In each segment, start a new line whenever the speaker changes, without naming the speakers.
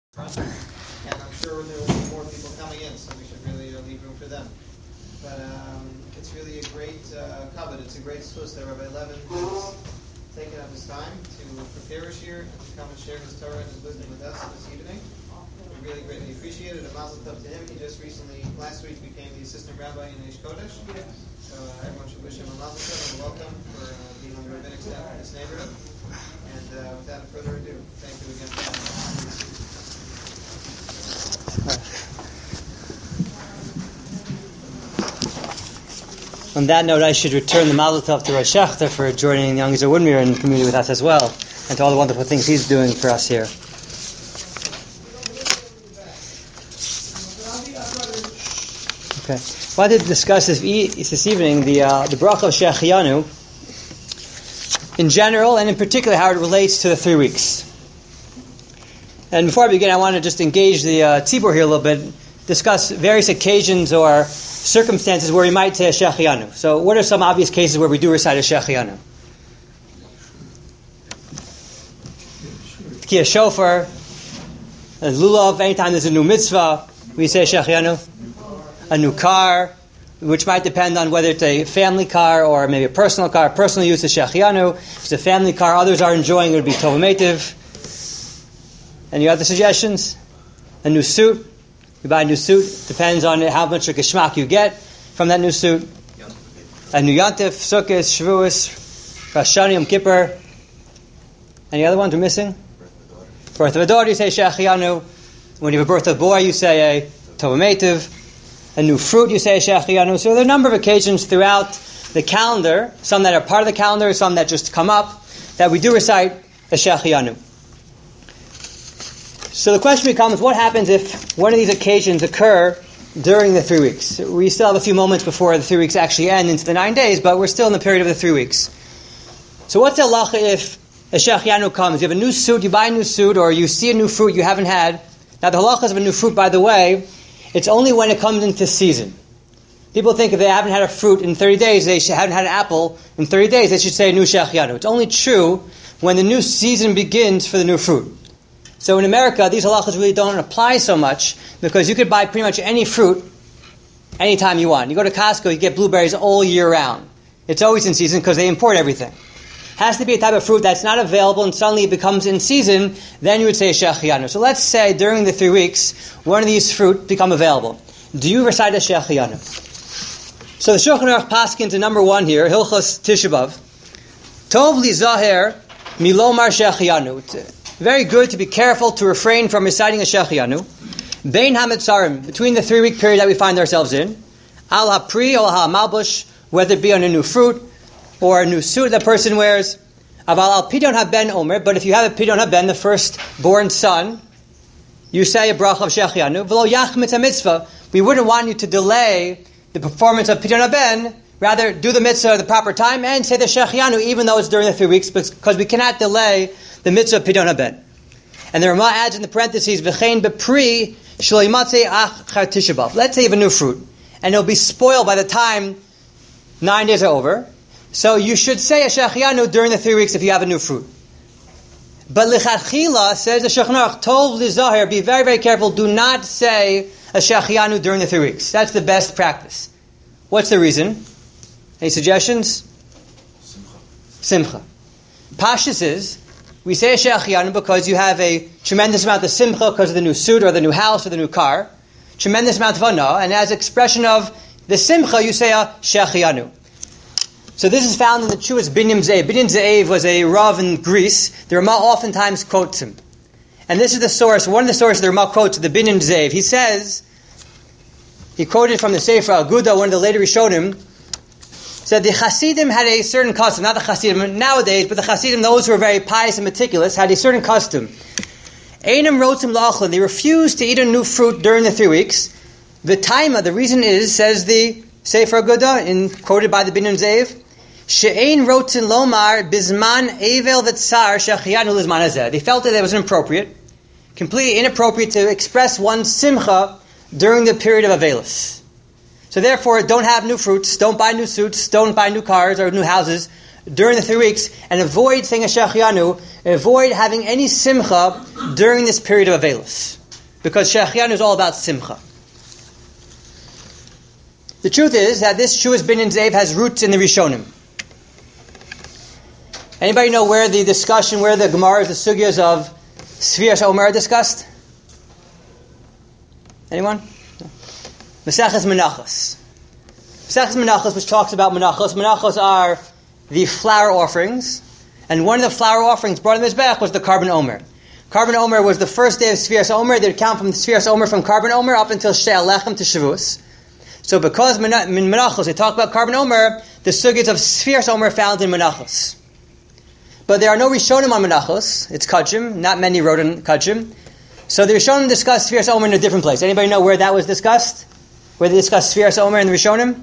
And I'm sure there will be more people coming in, so we should really leave room for them. But it's really a great covet. It's a great source that Rabbi Levin has taken up his time to prepare us here and to come and share his Torah and his wisdom with us this evening. We really greatly appreciate it. A mazel tov to him. He just recently, last week, became the assistant rabbi in Eish Kodesh. So everyone should wish him a mazel tov and welcome for being on the rabbinic staff in this neighborhood. And without further ado, thank you again for that.
On that note, I should return the mazel tov to Rosh Shechter for joining Young Yisrael Woodmere in the community with us as well, and to all the wonderful things he's doing for us here. Okay, I wanted to discuss this evening the bracha of Shechianu in general, and in particular how it relates to the 3 weeks. And before I begin, I want to just engage the tzibur here a little bit, discuss various occasions or circumstances where we might say a Shechianu. So what are some obvious cases where we do recite a Shechianu? Tkiyah shofar, a lulav, anytime there's a new mitzvah, we say Shechianu. A new car, which might depend on whether it's a family car or maybe a personal car. Personal use is Shechianu. If it's a family car, others are enjoying, it would be Tov Umetiv. Any other suggestions? A new suit. You buy a new suit. Depends on how much of geschmack you get from that new suit. A new Yantif, Sukkot, Shavuos, Rosh Hashanah, Yom Kippur. Any other ones we're missing? Birth of a daughter, you say Shechianu. When you have a birth of a boy, you say a Tov Umetiv. A new fruit, you say Shechianu. So there are a number of occasions throughout the calendar, some that are part of the calendar, some that just come up, that we do recite a Shechianu. So the question becomes, what happens if one of these occasions occur during the 3 weeks? We still have a few moments before the 3 weeks actually end into the 9 days, but we're still in the period of the 3 weeks. So what's the halacha if a Shechianu comes? You have a new suit, you buy a new suit, or you see a new fruit you haven't had. Now the halachas of a new fruit, by the way, it's only when it comes into season. People think if they haven't had a fruit in 30 days, haven't had an apple in 30 days, they should say a new Shechianu. It's only true when the new season begins for the new fruit. So in America, these halachas really don't apply so much because you could buy pretty much any fruit anytime you want. You go to Costco, you get blueberries all year round. It's always in season because they import everything. Has to be a type of fruit that's not available and suddenly it becomes in season, then you would say Shechianu. So let's say during the 3 weeks, one of these fruit become available. Do you recite a Shechianu? So the Shulchan Aruch paskins in number 1 here, Hilchos Tisha B'Av. Tov li zaher milomar Shechianu. It's very good to be careful to refrain from reciting a Shechianu. Bein hametzarim, between the 3 week period that we find ourselves in. Al hapri or al malbush, whether it be on a new fruit, or a new suit that person wears. Aval al pidyon haben omer, but if you have a pidyon haben, the firstborn son, you say a bracha of Shechianu. V'lo yachmitz mitzvah. We wouldn't want you to delay the performance of pidyon haben. Rather, do the mitzvah at the proper time and say the Shechianu, even though it's during the 3 weeks, because we cannot delay the mitzvah of pidyon haben. And the Ramah adds in the parentheses, v'chein bepri shelo yimatzeh achar Tisha B'Av. Let's say you have a new fruit, and it'll be spoiled by the time 9 days are over. So you should say a Shechianu during the 3 weeks if you have a new fruit. But lichatchila, says the Shulchan Aruch, tov lizahir, be very, very careful, do not say a Shechianu during the 3 weeks. That's the best practice. What's the reason? Any suggestions? Simcha. Pashtus is, we say a Shechianu because you have a tremendous amount of simcha because of the new suit or the new house or the new car. Tremendous amount of hana, and as expression of the simcha, you say a Shechianu. So this is found in the Chuas Binyan Ze'ev. Binyan Ze'ev was a Rav in Greece. The Ramah oftentimes quotes him. And this is the source, one of the sources the Ramah quotes, the Binyan Ze'ev. He says, he quoted from the Sefer Aguda, one of the later Rishonim, said the Hasidim had a certain custom, not the Hasidim nowadays, but the Hasidim, those who were very pious and meticulous, had a certain custom. Einam rotzim la'achlin, they refused to eat a new fruit during the 3 weeks. The taima, the reason is, says the Sefer Aguda, quoted by the Binyan Ze'ev, She'ein rotzin lomar bizman evel v'tzar shechianu lizman hazeh. They felt that it was inappropriate, completely inappropriate to express one's simcha during the period of Avelis. So therefore, don't have new fruits, don't buy new suits, don't buy new cars or new houses during the 3 weeks, and avoid saying a Shechianu, avoid having any simcha during this period of Avelis. because Shechianu is all about simcha. The truth is that this Shuas Binyan Zev has roots in the Rishonim. Anybody know where the Gemaras, the sugyas of Sfiras Omer are discussed? Anyone? Maseches Menachos. Maseches Menachos, which talks about Menachos. Menachos are the flour offerings, and one of the flour offerings brought in the Mizbech was the Karban Omer. Karban Omer was the first day of Sfiras Omer. They'd count from Sfiras Omer from Karban Omer up until Shtei Alechem to Shavuos. So because in Menachos they talk about Karban Omer, the sugyas of Sfiras Omer are found in Menachos. But there are no Rishonim on Menachos. It's Kachim. Not many wrote in Kachim. So the Rishonim discussed Sfiras Omer in a different place. Anybody know where that was discussed? Where they discussed Sfiras Omer in the Rishonim?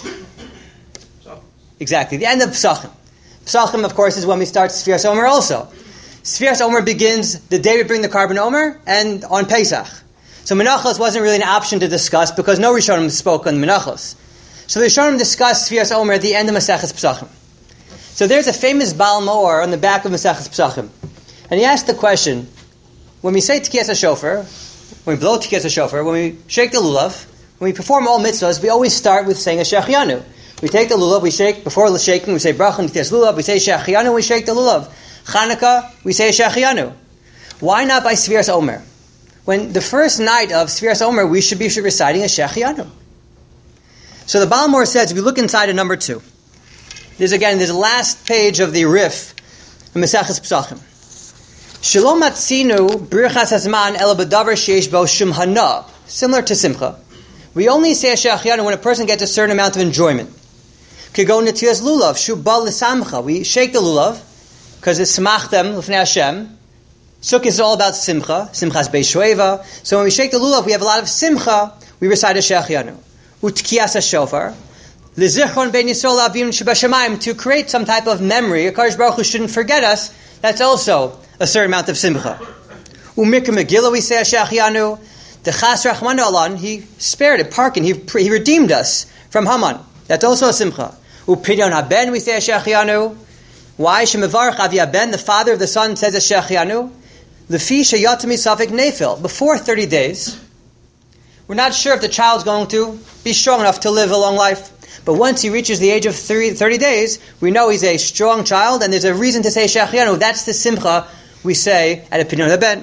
Exactly. The end of Pesachim. Pesachim, of course, is when we start Sfiras Omer also. Sfiras Omer begins the day we bring the Karban Omer and on Pesach. So Menachos wasn't really an option to discuss because no Rishonim spoke on Menachos. So the Rishonim discussed Sfiras Omer at the end of Maseches Pesachim. So there's a famous Baal Ma'or on the back of Maseches Pesachim. And he asked the question, when we say Tekiyas HaShofar, when we blow Tekiyas HaShofar, when we shake the lulav, when we perform all mitzvahs, we always start with saying a Shechianu. We take the lulav, we shake, before the shaking, we say Bracha and Tekiyas Lulav, we say Shechianu, we shake the lulav. Chanukah, we say Shechianu. Why not by Sfiras Omer? When the first night of Sfiras Omer, we should be reciting a Shechianu. So the Baal Ma'or says, if you look inside of number 2, there's the last page of the Rif in Maseches Pesachim. Shalom atzinu birchas hazman ela b'davar sheish bo shum hana. Similar to Simcha. We only say a Shechianu when a person gets a certain amount of enjoyment. Kigon netilas lulav shu bal l'samcha. We shake the lulav because it's smachtem l'fnei Hashem. Sukkot is all about Simcha. Simchas Beis Shoeva. So when we shake the lulav, we have a lot of Simcha. We recite a Shechianu. Utkiyas HaShofar. L'zichron ben Yisrael avim shebashamayim, to create some type of memory. HaKadosh Baruch Hu shouldn't forget us. That's also a certain amount of Simcha. Umikra Megillah, we say a Shechianu. The Chas Rachmanu Alan, he spared it, parking. He redeemed us from Haman. That's also a Simcha. Upidyon Haben, we say a Shechianu. Why? Shemevarach Avi Haben, the father of the son, says a Shechianu. Lefi sheyatami safek nefil. Before 30 days, we're not sure if the child's going to be strong enough to live a long life. But once he reaches the age of 30 days, we know he's a strong child, and there's a reason to say Shechianu. That's the Simcha we say at a Pidyon Haben.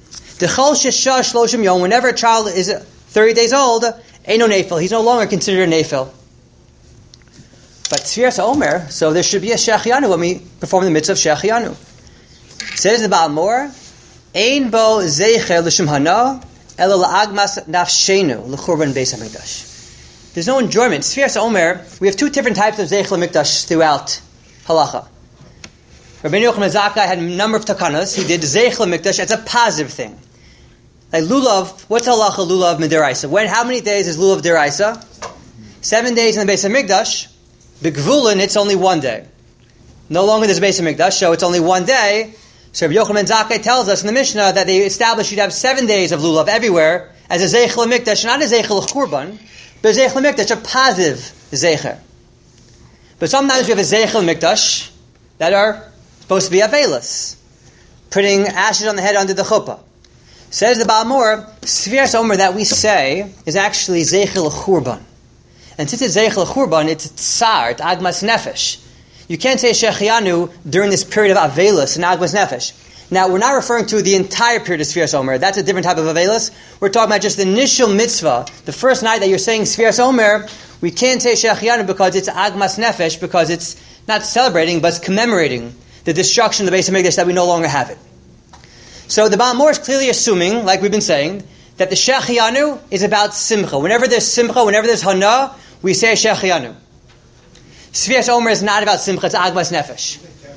Whenever a child is 30 days old, Eino Nefil, he's no longer considered a Nefil. But Sfiras Omer, so there should be a Shechianu when we perform the mitzvah of Shechianu. Says the Baal Ma'or, Ein bo zeicher l'shum hana, elo la'agmas nafshenu l'churban beis hamikdash. There's no enjoyment. Sfiras Omer, we have 2 different types of zeicher l'mikdash throughout halacha. Rabbeinu Yochanan Zakkai had a number of takanas. He did zeicher l'mikdash as a positive thing. Like lulav, what's halacha lulav midiraisa? How many days is lulav diraisa? 7 days in the Beis Hamikdash. B'gvulin, it's only 1 day. No longer there's a Beis Hamikdash, so it's only 1 day. So Rabbi Yochanan Zakkai tells us in the Mishnah that they established you'd have 7 days of lulav everywhere as a zeicher l'mikdash, not a zeicher l'churban, but a zeicher l'mikdash, a positive zeicher. But sometimes we have a zeicher l'mikdash that are supposed to be avelis, putting ashes on the head under the chuppah. Says the Baal Ma'or, Sfiras Omer that we say is actually zeicher l'churban. And since it's zeicher l'churban, it's tsar, it's agmas nefesh. You can't say Shechianu during this period of avelis and agmas nefesh. Now, we're not referring to the entire period of Sfiras Omer. That's a different type of avelis. We're talking about just the initial mitzvah, the first night that you're saying Sfiras Omer. We can't say Shechianu because it's agmas nefesh, because it's not celebrating, but it's commemorating the destruction of the Beis Hamikdash, that we no longer have it. So the Baal Ma'or is clearly assuming, like we've been saying, that the Shechianu is about Simcha. Whenever there's Simcha, whenever there's Hana, we say Shechianu. Sfiras Omer is not about Simcha, it's Agmas Nefesh.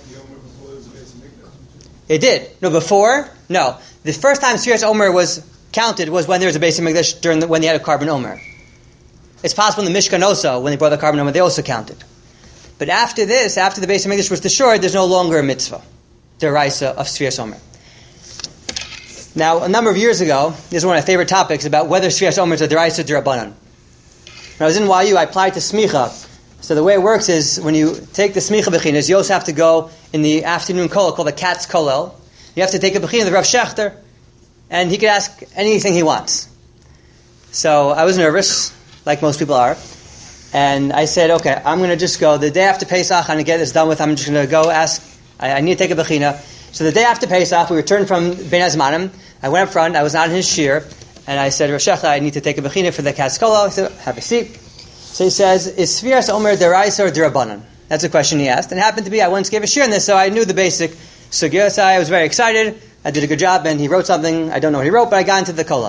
It did. No, before? No. The first time Sfiras Omer was counted was when there was a Beis Hamikdash when they had a Karban Omer. It's possible in the Mishkan also, when they brought the Karban Omer, they also counted. But after this, after the Beis Hamikdash was destroyed, there's no longer a mitzvah, the Raisa of Sfiras Omer. Now, a number of years ago, this is one of my favorite topics about whether Sfiras Omer is a Deraisa or D'Rabbanan. When I was in YU, I applied to Smicha. So the way it works is, when you take the Smicha Bechinas, you also have to go in the afternoon kollel, called the Katz Kollel. You have to take a Bechina, the Rav Shechter. and he could ask anything he wants. So I was nervous, like most people are, and I said, okay, I'm going to just go. The day after Pesach, I'm going to get this done with. I'm just going to go ask. I need to take a bechina. So the day after Pesach, we returned from Ben Azmanim. I went up front. I was not in his shir, and I said, Rosh Hashanah, I need to take a bechina for the Katskola. He said, have a seat. So he says, is Sfiras Omer deraisa or derabanan? That's a question he asked. And it happened to be, I once gave a shir on this, so I knew the basic sugya. So I was very excited. I did a good job, and he wrote something. I don't know what he wrote, but I got into the kola.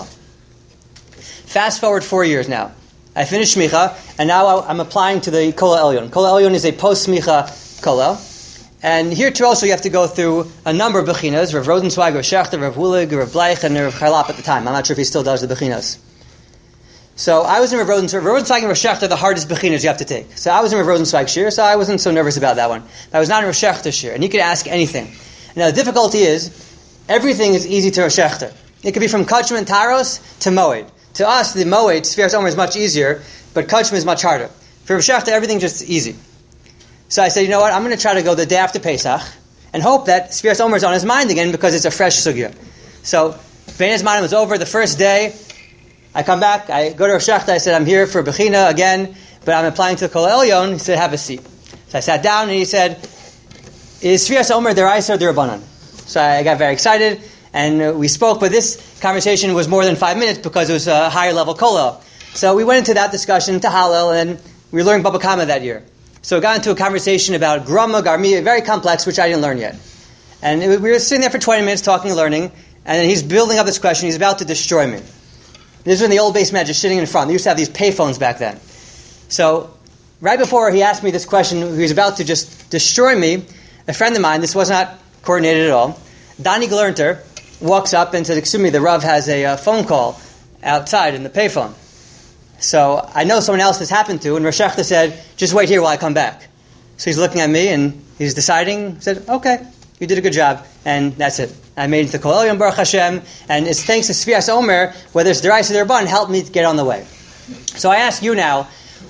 Fast forward 4 years now. I finished Smicha, and now I'm applying to the Kola Elyon. Kola Elyon is a post-Smicha Kola. And here too also you have to go through a number of bechinas. Rav Rosenzweig, Rav Shechter, Rav Wulig, Rav Bleich, and Rav Charlap at the time. I'm not sure if he still does the bechinas. So I was in Rav Rosenzweig. Rav Rosenzweig and Rav Shechter are the hardest bechinas you have to take. So I was in Rav Rosenzweig shir, so I wasn't so nervous about that one. But I was not in Rav Shechter shir, and you could ask anything. Now the difficulty is, everything is easy to Rav Shechter. It could be from Kachma and Taros to Moed. To us, the Moed, Sfiras Omer, is much easier, but Kachma is much harder. For Rav Shechter, everything's just easy. So I said, you know what, I'm going to try to go the day after Pesach, and hope that Sfiras Omer is on his mind again, because it's a fresh sugya. So, Ben Azmanim was over the first day. I come back, I go to Rav Shechter, I said, I'm here for Bechina again, but I'm applying to the Kol Elyon. He said, have a seat. So I sat down, and he said, is Sfiras Omer deraisa or derabanan? So I got very excited, and we spoke, but this conversation was more than 5 minutes because it was a higher level kola. So we went into that discussion, to Hallel, and we learned Baba Kama that year. So we got into a conversation about Grama, Garmi, very complex, which I didn't learn yet. And we were sitting there for 20 minutes talking and learning, and then he's building up this question, he's about to destroy me. This was in the old base magic sitting in front. They used to have these payphones back then. So right before he asked me this question, he was about to just destroy me, a friend of mine, this was not coordinated at all, Donnie Glernter, walks up and said, excuse me, the Rav has a phone call outside in the payphone. So I know someone else this happened to, and Rosh Hashanah said, just wait here while I come back. So he's looking at me, and he's deciding, said, okay, you did a good job, and that's it. I made it to Kol Elyon, Baruch Hashem, and it's thanks to Sfiras Omer, whether it's deraisa or derabanan, helped me to get on the way. So I ask you now,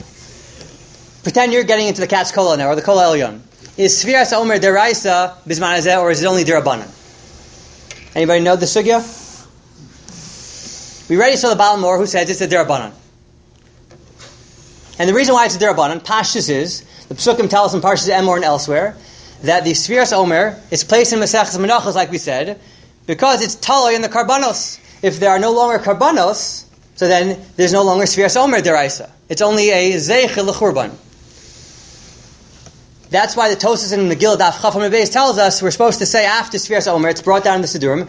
pretend you're getting into the Katz Kola now, or the Kol Elyon. Is Sfiras Omer deraisa bisman hazeh, or is it only derabanan? Anybody know the sugya? We already saw the Baal Mor who says it's a derabanan. And the reason why it's a derabanan, Pashtus is, the Psukim tell us in Parshas Emor and elsewhere, that the Sfiras Omer is placed in Maseches Menachos, like we said, because it's taloi in the karbanos. If there are no longer karbanos, so then there's no longer Sfiras Omer deraisa. It's only a zeichel l'churban. That's why the Tosas in the Megillah Daf Chaf Amud Beis tells us we're supposed to say after Sfiras Omer, it's brought down in the Sidurim,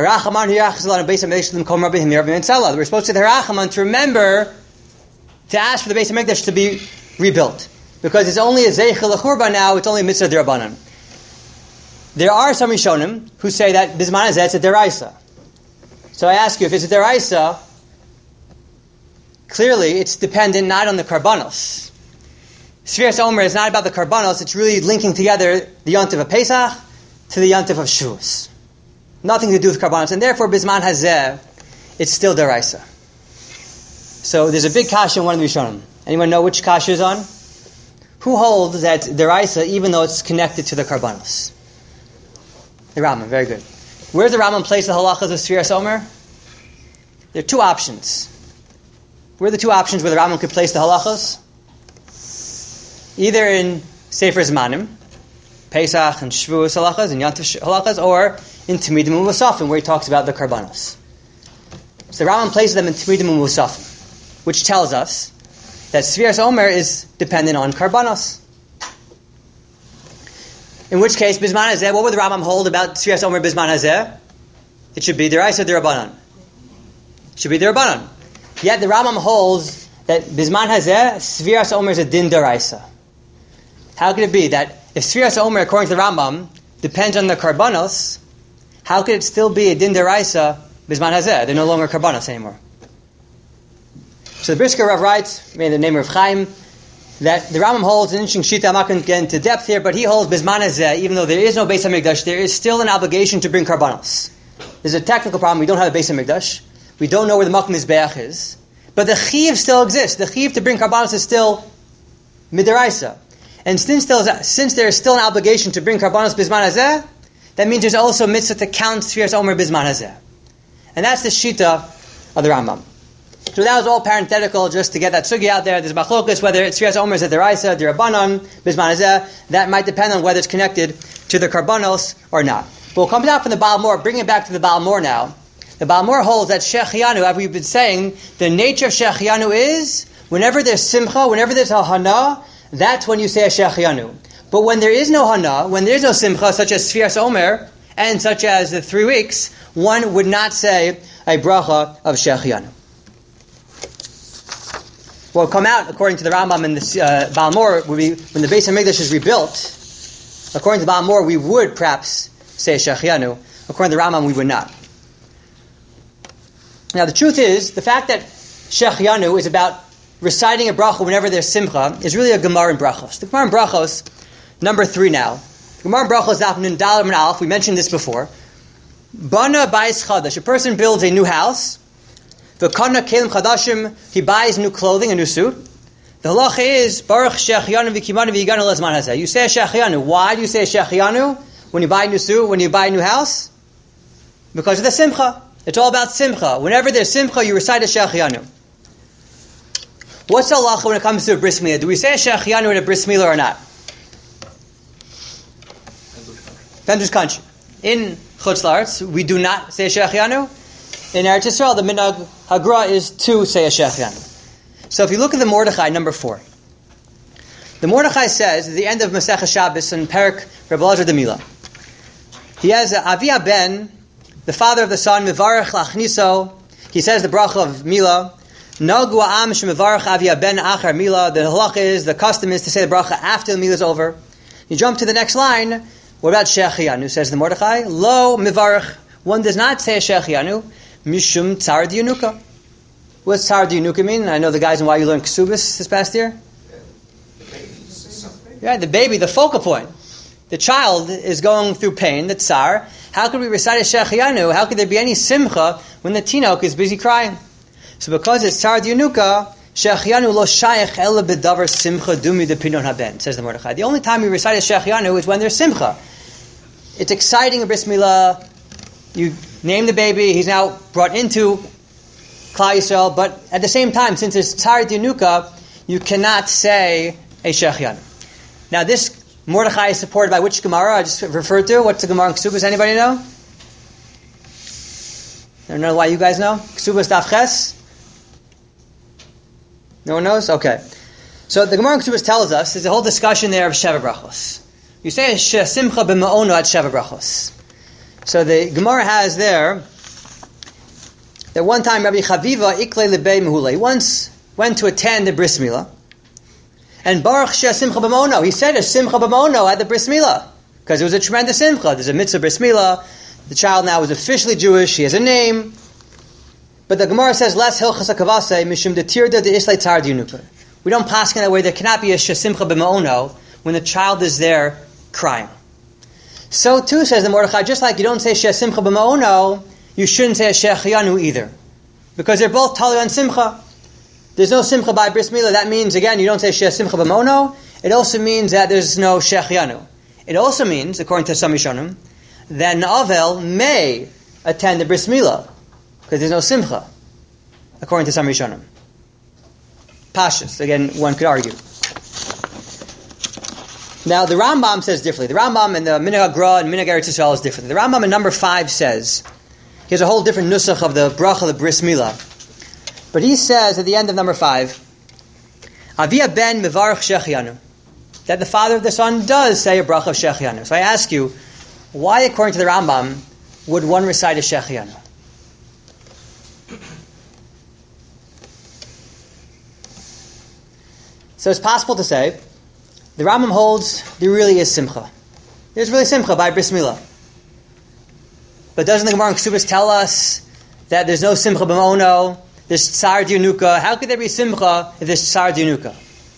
we're supposed to say the Harachaman to remember to ask for the Beis HaMikdash to be rebuilt. Because it's only a Zeichel L'Churban now, it's only a Mitzvah D'Rabbanan. There are some Rishonim who say that Bisman Hazeh it's a Deraisa. So I ask you, if it's a Deraisa, clearly it's dependent not on the Karbanos. Sfiras Omer is not about the Karbanos, it's really linking together the Yontif of Pesach to the Yontif of Shavuos. Nothing to do with Karbanos, and therefore Bisman Hazeh, it's still Deraisa. So there's a big kasha in one of the Rishonim. Anyone know which kasha is on? Who holds that deraisa even though it's connected to the karbanos? The Rambam, very good. Where does the Rambam place the halachas of Sfiras Omer? There are two options. Where are the two options where the Rambam could place the halachas? Either in Sefer Zmanim, Pesach and Shavuos halachas, and Yantif halachas, or in Tamidim U'Musafim, where he talks about the karbanos. So the Rambam places them in Tamidim U'Musafim, which tells us that Sfiras Omer is dependent on karbanos. In which case, Bisman Hazeh, what would the Rambam hold about Sfiras Omer Bisman Hazeh? It should be deraisa or derabanan. It should be derabanan. Yet the Rambam holds that Bisman Hazeh, Sfiras Omer is a din deraisa. How could it be that if Sfiras Omer, according to the Rambam, depends on the karbanos, how could it still be a din deraisa Bisman Hazeh? They're no longer karbanos anymore. So the Brisker Rav writes, in the name of Chaim, that the Rambam holds an interesting shita. I'm not going to get into depth here, but he holds Bisman Hazeh, even though there is no Beis HaMikdash, there is still an obligation to bring karbanos. There's a technical problem. We don't have a Beis HaMikdash. We don't know where the Makom Mizbeach is. But the Chiv still exists. The Chiv to bring karbanos is still midaraisa. And since there is still an obligation to bring karbanos Bisman Hazeh, that means there's also mitzvah to count Sfiras Omer Bisman Hazeh. And that's the shita of the Rambam. So that was all parenthetical, just to get that sugi out there. There's machlokas, whether it's Sfiyas Omer, Zederaisa, Dirabanan, Bisman Hazeh. That might depend on whether it's connected to the Karbanos or not. But we'll come down from the Baal Mor, bring it back to the Baal Mor now. The Baal Mor holds that Shechianu, as we've been saying, the nature of Shechianu is, whenever there's simcha, whenever there's a hana, that's when you say a Shechianu. But when there is no hana, when there is no simcha, such as Sfiyas Omer, and such as the 3 weeks, one would not say a bracha of Shechianu. What will come out, according to the Rambam and the Baal Mor, would be when the Beis HaMikdash is rebuilt. According to the Baal Mor, we would perhaps say Shechianu. According to the Rambam, we would not. Now, the truth is, the fact that Shechianu is about reciting a bracha whenever there's simcha is really a Gemara in Brachos. The Gemara in Brachos, number 3 now. Gemara in Brachos, Daf Nun Daled Amud Aleph, we mentioned this before. Bana Bayis Chadash, a person builds a new house. V'kana kelim chadashim, he buys new clothing, a new suit. The halacha is, Baruch Shechianu v'kimanu v'yiganu lezman hazeh. You say Shechianu. Why do you say Shechianu when you buy a new suit, when you buy a new house? Because of the simcha. It's all about simcha. Whenever there's simcha, you recite a Shechianu. What's the halacha when it comes to a bris milah? Do we say a Shechianu in a bris milah or not? Depends which country. In Chutz La'aretz, we do not say a Shechianu. In Eretz Yisrael, the minhag hagra is to say a Shechianu. So if you look at the Mordechai, number 4. The Mordechai says, at the end of Masechah Shabbos in Perek Reb Elazar de Mila, he has Avi Ben, the father of the son, Mevarech Lachniso. He says the bracha of Mila. Nagu Am Shemevarech Avi Ben Achar Mila. The halacha is, the custom is to say the bracha after the Mila is over. You jump to the next line. What about Shechianu? Says the Mordechai. Lo Mevarech. One does not say a Shechianu. Mishum Tzar Diunuka. What's Tzar Diunuka mean? I know the guys in why you learned Ksubis this past year. Yeah, the baby, the focal point. The child is going through pain, the Tsar. How could we recite a Shechianu? How could there be any simcha when the Tinok is busy crying? So because it's Tzar Diunuka, Shechianu lo shayach ela bedavar simcha dumi de pinon haben, says the Mordechai. The only time we recite a Shechianu is when there's simcha. It's exciting, a bris milah. You name the baby, he's now brought into Klal Yisrael, but at the same time, since it's Tzar Diunuka, you cannot say a Shechianu. Now this Mordechai is supported by which Gemara I just referred to? What's the Gemara in Ksubas? Anybody know? I don't know why you guys know. Ksubas Daf Ches? No one knows? Okay. So the Gemara in Ksubas tells us, there's a whole discussion there of Sheva Brachos. You say Simcha b'ma'ono at Sheva Brachos. So the Gemara has there that one time Rabbi Chaviva Iklei Lebei Mehulei once went to attend the bris milah, and Baruch Sheh Simcha b'ma'ono, he said a Simcha b'ma'ono at the bris milah because it was a tremendous simcha. There's a mitzvah bris milah. The child now is officially Jewish. He has a name. But the Gemara says less hilchas hakavase mishum detirda de islay tzar diunuka. We don't pass in that way. There cannot be a Sheh Simcha b'ma'ono when the child is there crying. So too, says the Mordechai, just like you don't say Sheh Simcha b'ma'ono, you shouldn't say a Shechianu either. Because they're both tali on Simcha. There's no Simcha by Bris Milah. That means, again, you don't say Sheh Simcha b'ma'ono. It also means that there's no Shechianu. It also means, according to some Rishonim, that an Avel may attend the Bris Milah, because there's no Simcha, according to some Rishonim. Pashas, again, one could argue. Now, the Rambam says differently. The Rambam and the Minhag HaGra and Minhag Eretz Yisrael is different. The Rambam in number 5 says, he has a whole different nusach of the bracha, the bris milah. But he says at the end of number 5, Avia ben mevarach shechianu, that the father of the son does say a bracha of shechianu. So I ask you, why, according to the Rambam, would one recite a shechianu? So it's possible to say, the Rambam holds there really is simcha. There's really simcha by bris milah. But doesn't the Gemara in Ksubas tell us that there's no simcha b'ma'ono, there's tsar diunuka? How could there be simcha if there's tsar diunuka?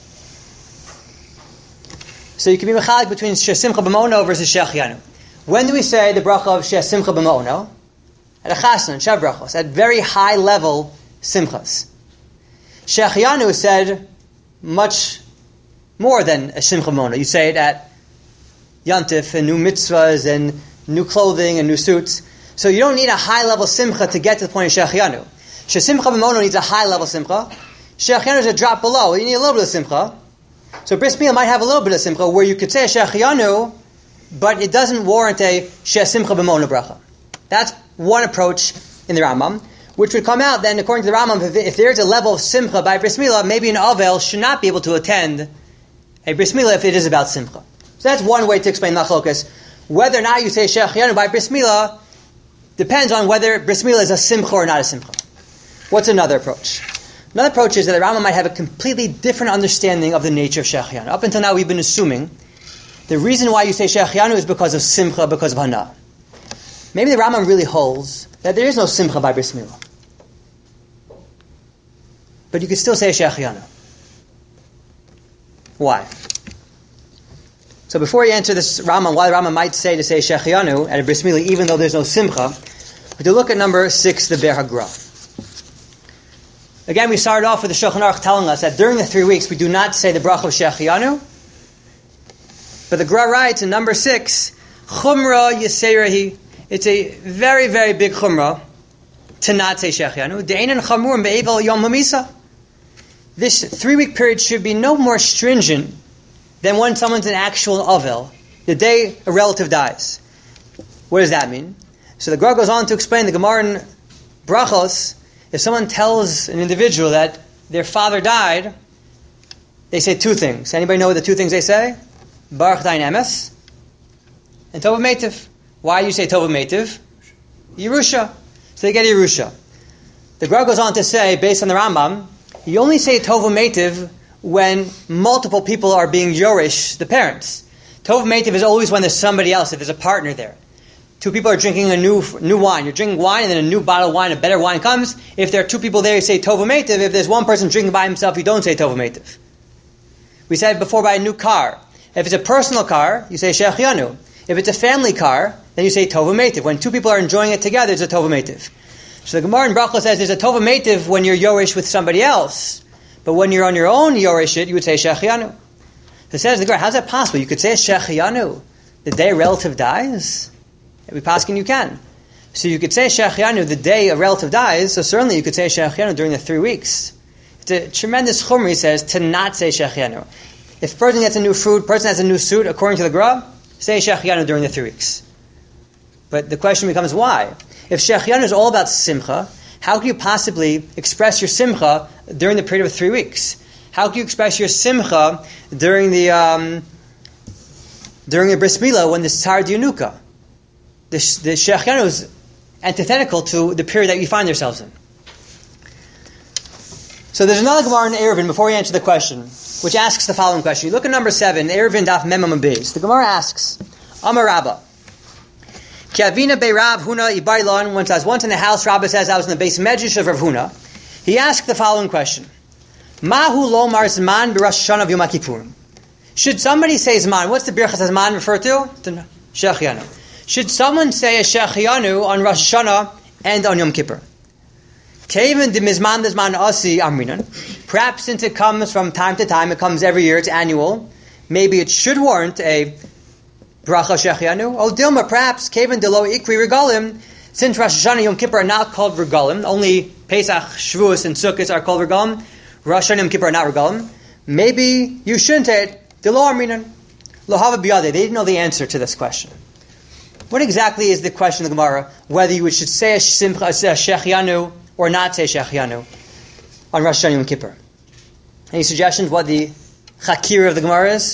So you can be mechalik between sheh simcha b'ma'ono versus shechianu. When do we say the bracha of sheh simcha b'ma'ono? At a chasna, shav brachos, at very high level simchas. Shechianu is said much more than a simcha b'ma'ono. You say it at Yantif and new mitzvahs and new clothing and new suits. So you don't need a high-level simcha to get to the point of Shechianu. Shesimcha b'mono needs a high-level simcha. Shechianu is a drop below. You need a little bit of simcha. So bris milah might have a little bit of simcha where you could say a Shechianu, but it doesn't warrant a Shesimcha b'mono bracha. That's one approach in the Rambam, which would come out then, according to the Rambam, if there's a level of simcha by bris milah, maybe an avel should not be able to attend a bris milah if it is about simcha. So that's one way to explain machlokas. Whether or not you say Shechianu by bris milah depends on whether bris milah is a simcha or not a simcha. What's another approach? Another approach is that the Rambam might have a completely different understanding of the nature of Shechianu. Up until now, we've been assuming the reason why you say Shechianu is because of simcha, because of hana. Maybe the Rambam really holds that there is no simcha by bris milah, but you could still say Shechianu. Why? So before you answer this Rambam, why the Rambam might say to say Shechianu at a bris milah, even though there's no simcha, we do look at number 6, the Ber HaGra. Again, we started off with the Shulchan Aruch telling us that during the 3 weeks we do not say the bracha of Shechianu, but the Gra writes in number 6, Chumra Yiserahi. It's a very, very big chumrah to not say Shechianu. De'enan chamur be'evel yom hamisa. This 3-week period should be no more stringent than when someone's an actual avel, the day a relative dies. What does that mean? So the Gra goes on to explain the Gemara in Brachos. If someone tells an individual that their father died, they say 2 things. Anybody know what the 2 things they say? Baruch Dain Emes and Tov Meitiv. Why do you say Tov Meitiv? Yerusha. So they get Yerusha. The Gra goes on to say, based on the Rambam, you only say Tov Meitiv when multiple people are being Yorish, the parents. Tov Meitiv is always when there's somebody else, if there's a partner there. 2 people are drinking a new wine. You're drinking wine, and then a new bottle of wine, a better wine comes. If there are 2 people there, you say Tov Meitiv. If there's one person drinking by himself, you don't say Tov Meitiv. We said before by a new car. If it's a personal car, you say Shechianu. If it's a family car, then you say Tov Meitiv. When 2 people are enjoying it together, it's a Tov Meitiv. So the Gemara in Brachos says there's a Tov Meitiv when you're Yorish with somebody else. But when you're on your own Yorish it, you would say Shechianu. So it says the Gemara, how's that possible? You could say Shechianu the day a relative dies? We paskin you can. So you could say Shechianu the day a relative dies, so certainly you could say Shechianu during the 3 weeks. It's a tremendous chumra, he says, to not say Shechianu. If a person gets a new fruit, person has a new suit, according to the Gra, say Shechianu during the 3 weeks. But the question becomes why? If Shechianu is all about simcha, how can you possibly express your simcha during the period of 3 weeks? How can you express your simcha during the bris milah when the tzar dianuka? The Shechianu is antithetical to the period that you find yourselves in. So there's another Gemara in Eruvin before we answer the question, which asks the following question. You look at number 7, Eruvin Daf Mem Amud Beis. The Gemara asks, Amar Rabba, Ki avina bei Rav Huna ibailon. Once in the house, Rabba says, I was in the base medrash of Rav Huna. He asked the following question: Mahu lomar zman b'Rosh Hashanah v'Yom Kippurim. Should somebody say zman? What's the birchas zman refer to? Shechianu. Should someone say a Shechianu on Rosh Hashanah and on Yom Kippur? Kevin de mizman zman asi amrinan. Perhaps since it comes from time to time, it comes every year, it's annual. Maybe it should warrant a bracha Shechianu. Oh, Dilma, perhaps Kevin de lo ikri regalim. Since Rosh Hashanah and Yom Kippur are not called regalim, only Pesach, Shavuos, and Sukkot are called regalim. Rosh Hashanah and Yom Kippur are not regalim. Maybe you shouldn't say it. De lo amrinan. Lo hava biyadeh. They didn't know the answer to this question. What exactly is the question of the Gemara? Whether you should say a Shechianu or not say Shechianu on Rosh Hashanah and Yom Kippur. Any suggestions what the chakir of the Gemara is?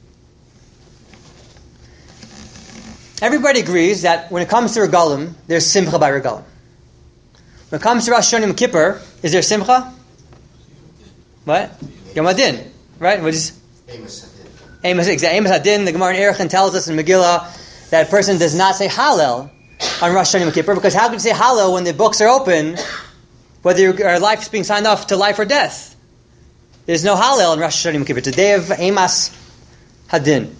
Everybody agrees that when it comes to regalim, there's simcha by regalim. When it comes to Rosh Hashanah and Yom Kippur, is there simcha? What? Yom Adin, right? What is Amos Hadin. The Gemara in Erechim tells us in Megillah that a person does not say Hallel on Rosh Hashanah and Yom Kippur, because how can you say Hallel when the books are open, whether your life is being signed off to life or death? There's no Hallel on Rosh Hashanah and Yom Kippur. It's a day of Amos Hadin.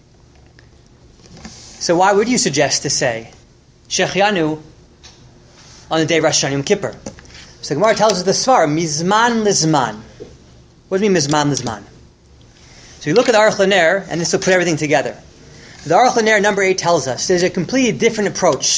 So why would you suggest to say Shechianu on the day of Rosh Hashanah and Yom Kippur? So the Gemara tells us the Svar, Mizman Lizman. What does it mean, Mizman Lizman? So you look at the Aruch LaNer, and this will put everything together. The Aruch LaNer, number 8, tells us there's a completely different approach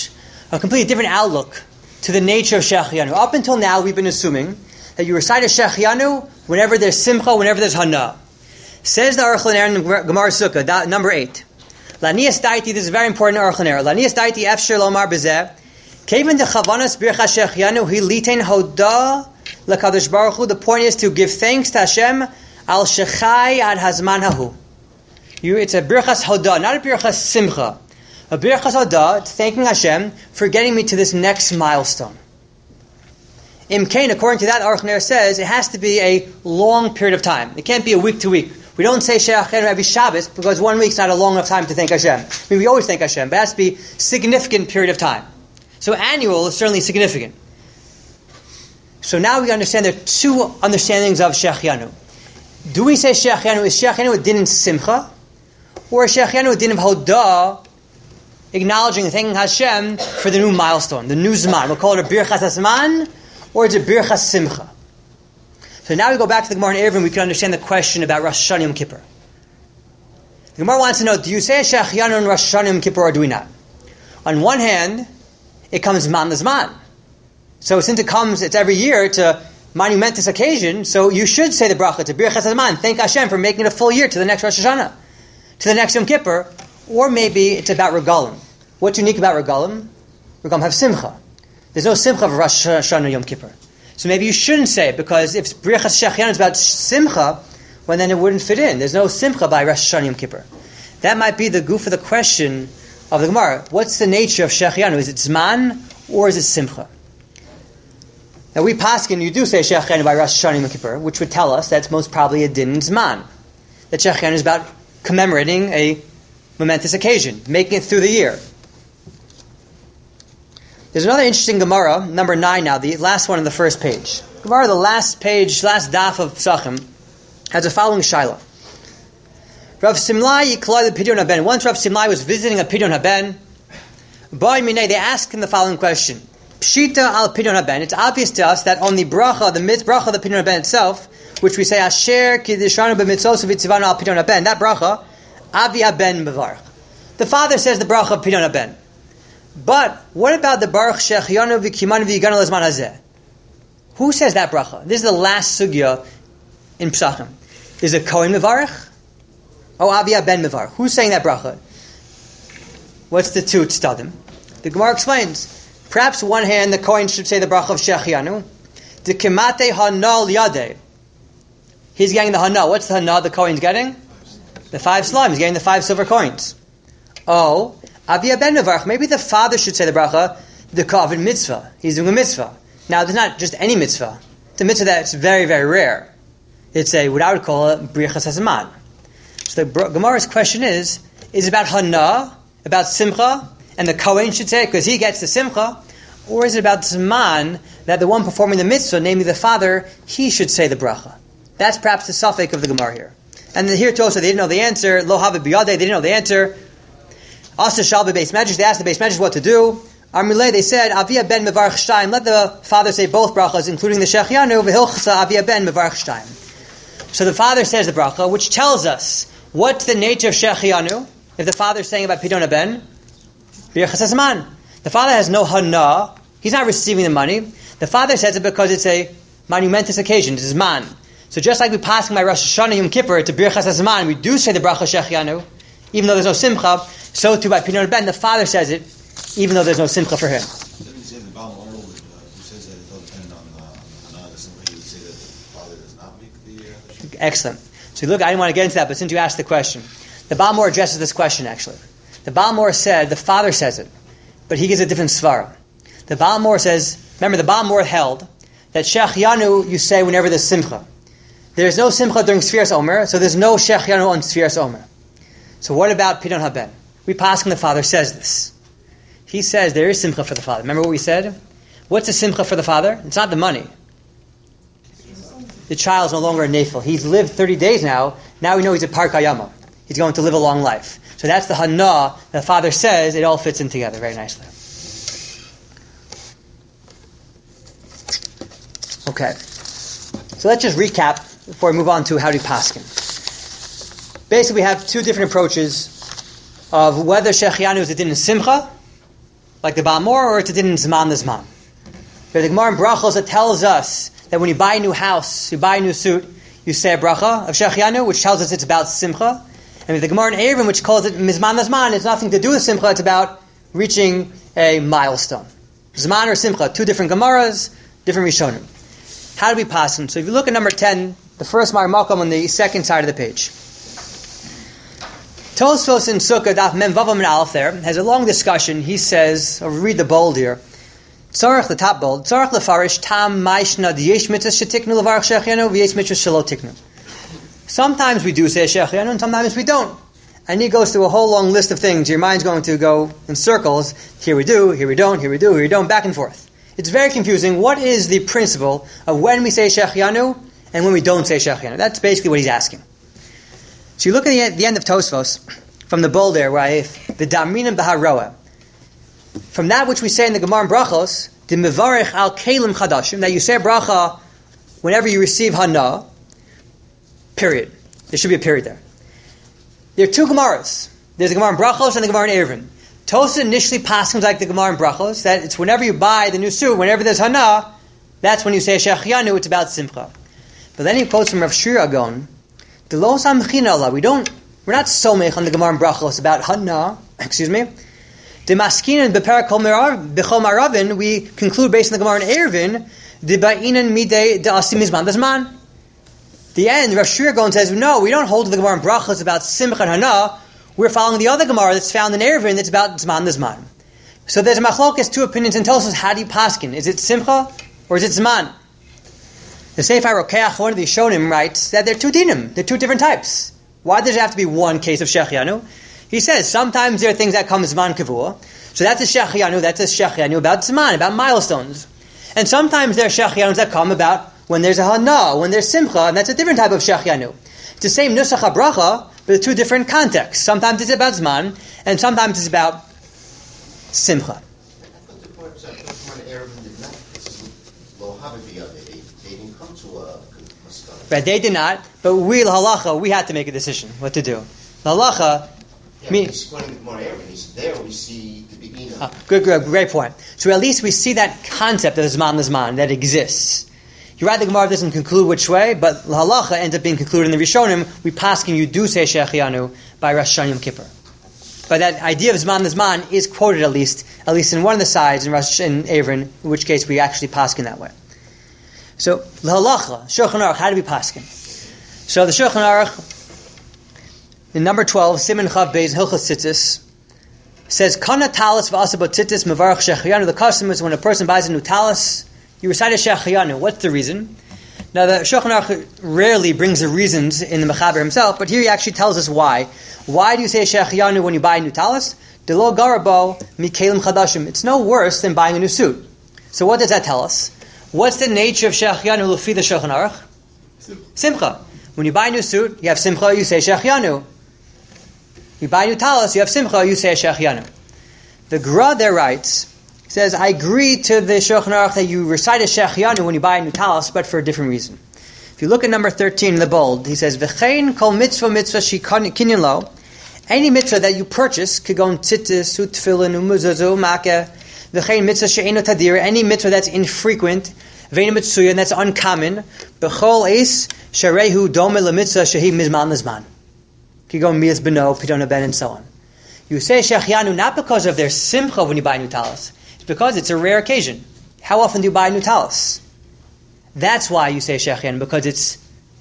a completely different outlook to the nature of Shechianu. Up until now, we've been assuming that you recite a Shechianu whenever there's Simcha, whenever there's Hana. Says the Aruch LaNer in Gemara Sukkah, number 8. Lanias daiti, this is very important, Aruch LaNer. Lanias daiti efsher lomar bezeh. Kevan de chavanas bircha Shechianu hi litein hoda lekadosh baruch hu. The point is to give thanks to Hashem al shechai ad hazman hahu. It's a birchas hoda, not a birchas simcha. A birchas hoda, thanking Hashem for getting me to this next milestone. Imkain, according to that, Aruch LaNer says it has to be a long period of time. It can't be a week to week. We don't say Shechianu every Shabbos because 1 week's not a long enough time to thank Hashem. I mean, we always thank Hashem, but it has to be a significant period of time. So annual is certainly significant. So now we understand there are two understandings of Shechianu. Do we say Shechianu is Shechianu a din simcha, or Shechianu a din of hodah, acknowledging and thanking Hashem for the new milestone, the new zman? We'll call it a birchas hazman, or it's a birchas simcha. So now we go back to the Gemara in Eruvin, and we can understand the question about Rosh Hashanah Yom Kippur. The Gemara wants to know, do you say Shechianu in Rosh Hashanah Yom Kippur or do we not? On one hand, it comes man l'zman. So since it comes, it's every year, it's a monumentous occasion, so you should say the bracha, it's a birchas hazman, thank Hashem for making it a full year to the next Rosh Hashanah, to the next Yom Kippur, or maybe it's about regalim. What's unique about regalim? Regalim have simcha. There's no simcha of Rosh Hashanah Yom Kippur. So maybe you shouldn't say it, because if birchas Shechianu is about simcha, well then it wouldn't fit in. There's no simcha by Rosh Hashanah Yom Kippur. That might be the goof of the question of the Gemara. What's the nature of Shechianu? Is it zman or is it simcha? Now we paskin, you do say Shechianu by Rosh Hashanah Yom Kippur, which would tell us that's most probably a din zman. That Shechianu is about commemorating a momentous occasion, making it through the year. There's another interesting Gemara, number 9 now, the last one on the first page. Gemara, the last page, last daf of Psachim, has the following shaila. Rav Simlai yiklai the Pidyon Haben. Once Rav Simlai was visiting a Pidyon Haben, they asked him the following question. Pshita al Pidyon Haben. It's obvious to us that on the bracha, the bracha of the Pidyon Haben itself, which we say Asher Kiddishanu b'mitzvos v'tzivanu al Pidyon Haben, that bracha, Avi Haben mevarch. The father says the bracha of Pidyon Haben. But what about the Baruch Shechianu v'kimanu v'yiganu l'zman hazeh? Who says that bracha? This is the last sugya in Psachim. Is it Kohen mevarch? Oh, Avi Ben mevarch. Who's saying that bracha? What's the two tztadim? The Gemara explains. Perhaps one hand the Kohen should say the bracha of Shechianu. The Kimate Hana Liyadeh. He's getting the Hana. What's the Hana the Kohen's getting? The 5 slimes. He's getting the 5 silver coins. Oh, Avi Ben mevarch. Maybe the father should say the bracha. The Kavod mitzvah. He's doing a mitzvah. Now, it's not just any mitzvah. It's a mitzvah that's very, very rare. It's what I would call a birchas hazman. So the Gemara's question is about Hana, about Simcha, and the Kohen should say it because he gets the Simcha, or is it about Zman, that the one performing the mitzvah, namely the father, he should say the bracha? That's perhaps the suffix of the Gemara here. And here too also, they didn't know the answer. Lo havi biyadeh, they didn't know the answer. Asa shal beis medrash, they asked the beis medrash what to do. Amrileh, they said, Avia ben mevarch shtayim, let the father say both brachas, including the Shechianu, v'hilchasa Avia ben mevarch shtayim. So the father says the bracha, which tells us what's the nature of Shechianu. If the father is saying about Pidyon Haben, birchas hazman. The father has no hana, he's not receiving the money. The father says it because it's a monumentous occasion, it's zman. So just like we pass by Rosh Hashanah Yom Kippur, it's a birchas hazman, we do say the bracha Shechianu, even though there's no simcha, so too by Pidyon Haben, the father says it, even though there's no simcha for him.
Didn't you say the Baal Orel, who says that it's all dependent on Hana, the same way you would say that the father does not make the
Excellent. So look, I didn't want to get into that, but since you asked the question, the Baal Mor addresses this question actually. The Baal Mor said, the father says it, but he gives a different svara. The Baal Mor says, remember the Baal Mor held that Shechianu you say whenever there's simcha. There's no simcha during Sfiras Omer, so there's no Shechianu on Sfiras Omer. So what about Pidyon Haben? We pass when the father says this. He says there is simcha for the father. Remember what we said? What's the simcha for the father? It's not the money. The child is no longer a nefil. He's lived 30 days now. Now we know he's a par kayama. He's going to live a long life. So that's the hana. The father says it all fits in together very nicely. Okay. So let's just recap before we move on to how to paskin. Basically, we have 2 different approaches of whether Shechianu is a din in simcha like the Ba'amor, or it's a din in Zman Zman. There's a Gemara in Brachos that tells us that when you buy a new house, you buy a new suit, you say a bracha of Shechianu, which tells us it's about Simcha. And with the Gemara in Eruvin, which calls it Mizman Zman, it's nothing to do with Simcha, it's about reaching a milestone. Zman or Simcha, two different Gemaras, different Rishonim. How do we pass them? So if you look at number 10, the first Makom on the second side of the page. Tosfos in Sukkah, Daf Mem Vavam and Aleph there, has a long discussion. He says, I'll read the bold here. Tzarech, the top bold, Tzarech lefarish tam maishna diyesh mitzvah shetiknu levarach shechianu v'yesh mitzvah shelo tiknu. Sometimes we do say shechianu and sometimes we don't. And he goes through a whole long list of things. Your mind's going to go in circles. Here we do, here we don't, here we do, here we don't, back and forth. It's very confusing. What is the principle of when we say shechianu and when we don't say shechianu? That's basically what he's asking. So you look at the end of Tosfos, from the bold there, where the Damrinim Baharoa. From that which we say in the Gemara in Brachos, the Mevarech al Kelim Chadashim, that you say bracha whenever you receive Hana, period. There should be a period there. There are two Gemaras. There's the Gemara in Brachos and the Gemara in Eruvin. Tosfos initially passes like the Gemara in Brachos, that it's whenever you buy the new suit, whenever there's Hana, that's when you say Shechianu, it's about Simcha. But then he quotes from Rav Shira Agon, we're not so mech on the Gemara in Brachos about Hana, The Maskinan Beparak Bechol Maravin, we conclude based on the Gemara in Eruvin, the Ba'inan Midei de Asim Mizman Dazman. The end, Rav Shira Agon says, no, we don't hold to the Gemara in Brachos about Simcha and Hana, we're following the other Gemara that's found in Eruvin that's about Zman Dazman. So there's a machlokes, two opinions in Tosfos. How do you paskin? Is it Simcha or is it Zman? The Sefer Rokeach, one of the Shonim, writes that they're two dinim. They're two different types. Why does it have to be one case of Shechianu? He says sometimes there are things that come Zman Kavua. So that's a Shechianu about Zman, about milestones. And sometimes there are Shechianus that come about when there's a Hana, when there's Simcha, and that's a different type of Shechianu. It's the same Nusach HaBracha, but two different contexts. Sometimes it's about Zman, and sometimes it's about Simcha. But they did not. But we, halacha, we had to make a decision what to do. Halacha,
he's there. We see the beginning.
Great point. So at least we see that concept of Zman that exists. You're right, the Gemara doesn't conclude which way, but halacha ends up being concluded in the Rishonim. We paskin you do say Shechianu by Rosh Hashanah Yom Kippur. But that idea of Zman is quoted at least in one of the sides in Rosh and Eruvin, in which case we actually paskin that way. So, l'halacha, Shulchan Aruch, how do we paskin? So the Shulchan Aruch, in number 12, Siman Chav Beis, Hilchos Tzitzis, says, Kana talis v'asabot tzitzis mevarach shechianu. The custom is when a person buys a new talis, you recite a shechianu. What's the reason? Now the Shulchan Aruch rarely brings the reasons in the Mechaber himself, but here he actually tells us why. Why do you say shechianu when you buy a new talis? Delo garabo mikelim chadashim. It's no worse than buying a new suit. So what does that tell us? What's the nature of Shechianu Lufi the Shulchan Aruch? Simcha. When you buy a new suit, you have Simcha, you say Shechianu. You buy a new talis, you have Simcha, you say Shechianu. The Gra there writes, says, I agree to the Shulchan Aruch that you recite a Shechianu when you buy a new talis, but for a different reason. If you look at number 13 in the bold, he says, V'chein kol mitzvah shi kinyan lo. Any mitzvah that you purchase, kigon tzitzis, utfilin, umuzazu, makeh, V'chein mitzvah she'eno tadir, any mitzvah that's infrequent, ve'eno mitzuya, and that's uncommon, b'chol eis sharehu dome lemitzvah shehi mizman lizman. Kigon mias beno, pidona ben, and so on. You say shechianu not because of their simcha when you buy a new talis. It's because it's a rare occasion. How often do you buy a new talis? That's why you say shechianu, because it's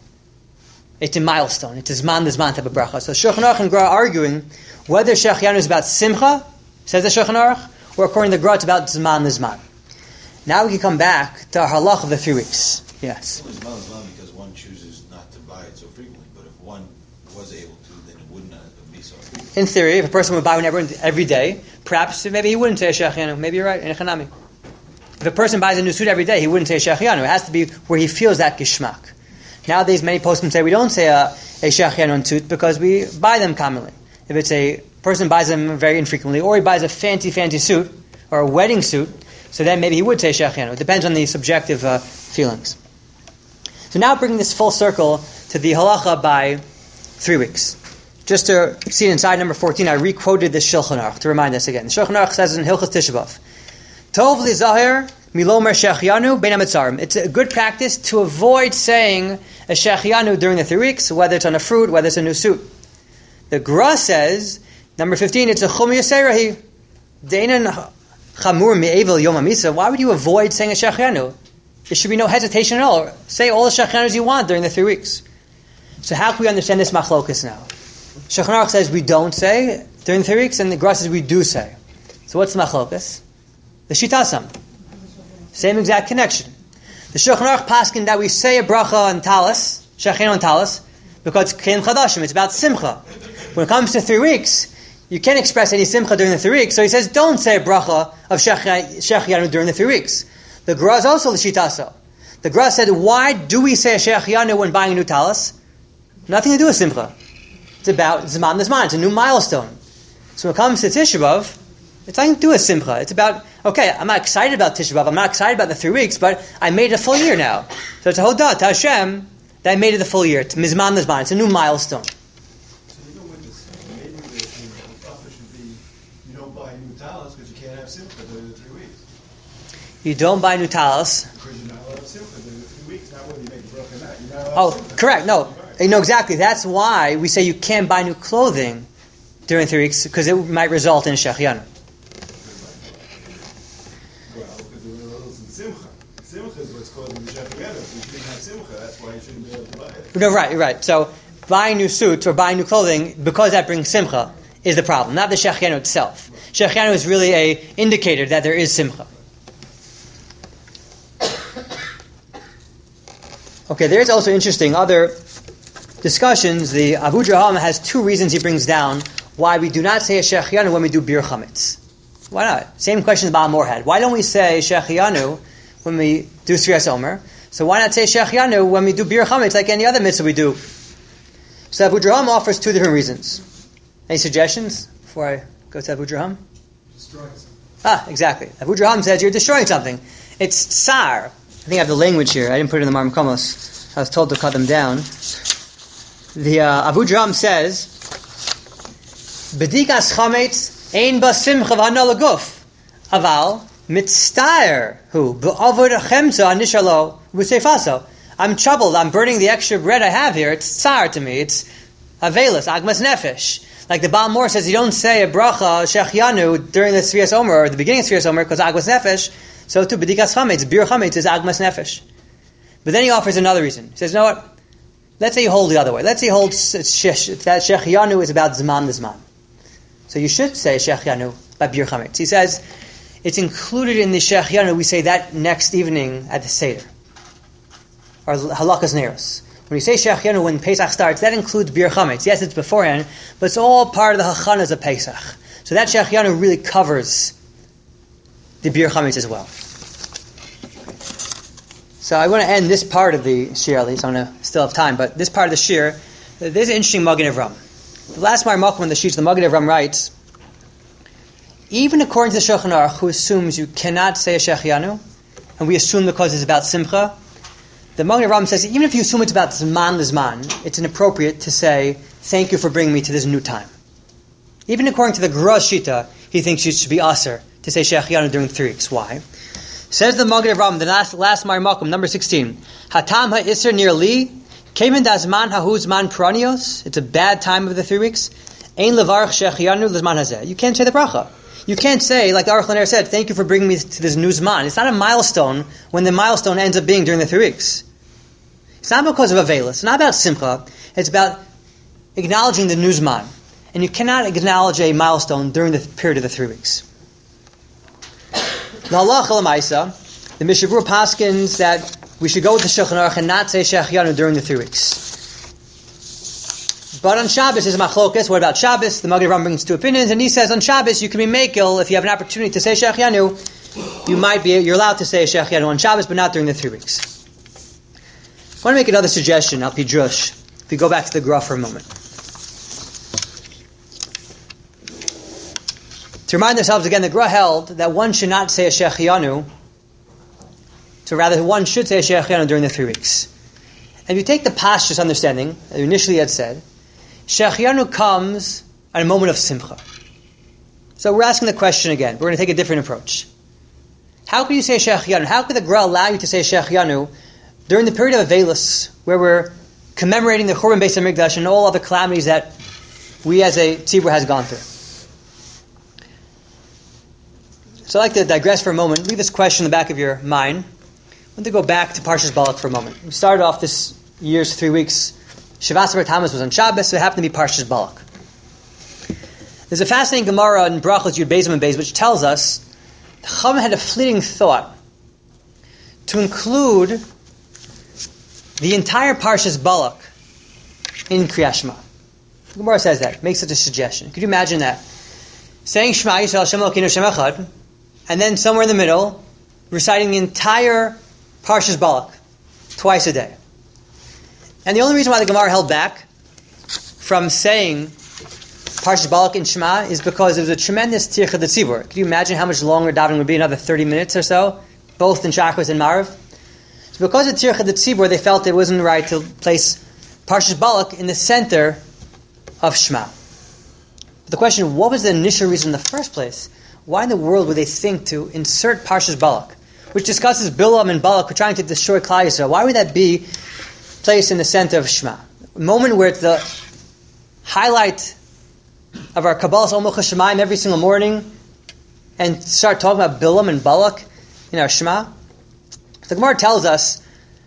a milestone. It's a zman type of bracha. So Shulchan Aruch and Gra are arguing whether shechianu is about simcha, says the Shulchan Aruch, or according to the Gra, it's about Zman. Now we can come back to our halach of the 3 weeks. Yes?
It's Zman because one chooses not to buy it so frequently, but if one was able to, then it would not be so frequent.
In theory, if a person would buy one every day, perhaps maybe he wouldn't say Shechianu. Maybe you're right, in Echanami. If a person buys a new suit every day, he wouldn't say Shechianu. It has to be where he feels that gishmak. Nowadays, many poskim say we don't say a Shechianu on suit because we buy them commonly. If it's a person buys them very infrequently, or he buys a fancy suit, or a wedding suit, so then maybe he would say Shechianu. It depends on the subjective feelings. So now bringing this full circle to the halacha by 3 weeks. Just to see it inside number 14, I re-quoted the Shulchan Aruch to remind us again. The Shulchan Aruch says in Hilchos Tisha B'Av, Tov li zahir milomer shechianu bein hamitzarim. It's a good practice to avoid saying a shechianu during the 3 weeks, whether it's on a fruit, whether it's a new suit. The Gra says, number 15, it's a chum yaserahi. Deinan chamur me'evel yom hamisa. Why would you avoid saying a shechianu? There should be no hesitation at all. Say all the shechianus you want during the 3 weeks. So how can we understand this machlokus now? Shulchan Aruch says we don't say during the 3 weeks, and the Gra says we do say. So what's the machlokus? The shitasam. Same exact connection. The Shulchan Aruch paskin that we say a bracha on talis, shechianu on talis, because it's kelim chadashim, it's about simcha. When it comes to 3 weeks, you can't express any simcha during the 3 weeks, so he says don't say a bracha of shechianu during the 3 weeks. The Gra is also the shitasa. The Gra said, why do we say a shechianu when buying a new talis? Nothing to do with simcha. It's about Zman L'Zman. It's a new milestone. So when it comes to Tisha B'Av, it's nothing to do with Simcha. It's about, okay, I'm not excited about Tisha B'Av. I'm not excited about the 3 weeks, but I made it a full year now. So it's a hodah to Hashem that I made it a full year. It's Mizman L'Zman. It's a new milestone.
So even with this, maybe the bracha should be, you don't buy new talis because you can't have Simcha during the 3 weeks.
You don't buy new talis.
Because you're not allowed to have Simcha during the 3 weeks. Not whether you make a bracha or not. You're not allowed to Simcha.
Correct. No. No, exactly. That's why we say you can't buy new clothing during 3 weeks, because it might result in a shechianu.
Well, because it results in Simcha. Simcha is what's causing the shechianu. If you didn't have Simcha, that's why you shouldn't be able to buy it.
No, right. So buying new suits or buying new clothing, because that brings simcha, is the problem, not the shechianu itself. Shechianu is really a indicator that there is simcha. Okay, there's also interesting other discussions. The Abu Draham has 2 reasons he brings down why we do not say a shechianu when we do bir chametz. Why not? Same question Baal Mor had. Why don't we say shechianu when we do Sriyas Omer? So why not say shechianu when we do bir chametz like any other mitzvah we do? So Abu Draham offers 2 different reasons. Any suggestions before I go to Abu Draham?
Destroying something.
Exactly. Abu Draham says you're destroying something. It's tsar. I think I have the language here. I didn't put it in the Mar Makomos. I was told to cut them down. The Abu Draham says, "Bedikas chametz ein ba simcha v'hana l'guf, aval mitztayer hu b'avod chemza nishalo v'seifaso." I'm troubled. I'm burning the extra bread I have here. It's tsar to me. It's avelis, agmas nefesh. Like the Baal Mor says, you don't say a bracha shechianu during the Sriyas Omer or the beginning of Sriyas Omer because agmas nefesh. So too, bedikas chametz, bir chametz is agmas nefesh. But then he offers another reason. He says, you know what? Let's say you hold the other way. Let's say you hold that shechianu is about zman l'zman. So you should say shechianu by bir chametz. He says it's included in the shechianu. We say that next evening at the seder or halakas neros. When you say shechianu when Pesach starts, that includes bir chametz. Yes, it's beforehand, but it's all part of the hachanas of Pesach. So that shechianu really covers the bir chametz as well. So I want to end this part of the shir, at least. I'm going to still have time, but this part of the shir, there's an interesting Magen Avram. The last Mar Makom in the sheets, the Magen Avram writes, even according to the Shulchan Aruch, who assumes you cannot say a shechianu, and we assume because it's about simcha, the Magen Avram says, even if you assume it's about zman l'zman, it's inappropriate to say, thank you for bringing me to this new time. Even according to the Gra Shita, he thinks it should be aser to say shechianu during 3 weeks. Why? Says the Magen Avram, the last Mar Makom, number 16. Hatam ha'isr nir li, kemen dazman ha'huzman pranios. It's a bad time of the 3 weeks. Ein levarach shechianu l'zman hazeh. You can't say the bracha. You can't say, like the Aruch LaNer said, thank you for bringing me to this new zman. It's not a milestone when the milestone ends up being during the 3 weeks. It's not because of Avelis. It's not about Simcha. It's about acknowledging the new zman. And you cannot acknowledge a milestone during the period of the 3 weeks. The halacha l'maisa, the Mishnah Berurah paskins that we should go with the Shulchan Aruch and not say shechianu during the 3 weeks. But on Shabbos is a machlokas. What about Shabbos? The Magen Avram brings 2 opinions, and he says on Shabbos you can be mekel if you have an opportunity to say shechianu. You're allowed to say shechianu on Shabbos, but not during the 3 weeks. I want to make another suggestion, Al Pidrush. If we go back to the Gra for a moment. To remind ourselves again, the Gra held that one should not say a shechianu, so rather one should say a shechianu during the 3 weeks. And if you take the pashtus understanding that you initially had said, Shechianu comes at a moment of simcha. So we're asking the question again. We're going to take a different approach. How could you say Shechianu? How could the Gra allow you to say Shechianu during the period of Avelis, where we're commemorating the Churban Beis HaMikdash and all other calamities that we as a tzibur has gone through? So I'd like to digress for a moment. Leave this question in the back of your mind. I want to go back to Parshas Balak for a moment. We started off this year's 3 weeks. Shavas Bar Tammuz was on Shabbos, so it happened to be Parshas Balak. There's a fascinating Gemara in Brachos Yud Beis and Beis which tells us the Chacham had a fleeting thought to include the entire Parshas Balak in Kriyas Shema. The Gemara says that, makes such a suggestion. Could you imagine that? Saying Shema Yisrael Hashem Elokeinu Hashem Echad, and then somewhere in the middle, reciting the entire Parshas Balak twice a day. And the only reason why the Gemara held back from saying Parshas Balak in Shema is because there was a tremendous tircha d'tzibur. Could you imagine how much longer davening would be? Another 30 minutes or so, both in Shachris and Marav. So because of tircha d'tzibur, they felt it wasn't right to place Parshas Balak in the center of Shema. But the question, what was the initial reason in the first place? Why in the world would they think to insert Parshas Balak, which discusses Bilam and Balak trying to destroy Klal Yisrael? Why would that be placed in the center of Shema? A moment where it's the highlight of our Kabbalas Omel Chashamayim every single morning, and start talking about Bilam and Balak in our Shema. The Gemara tells us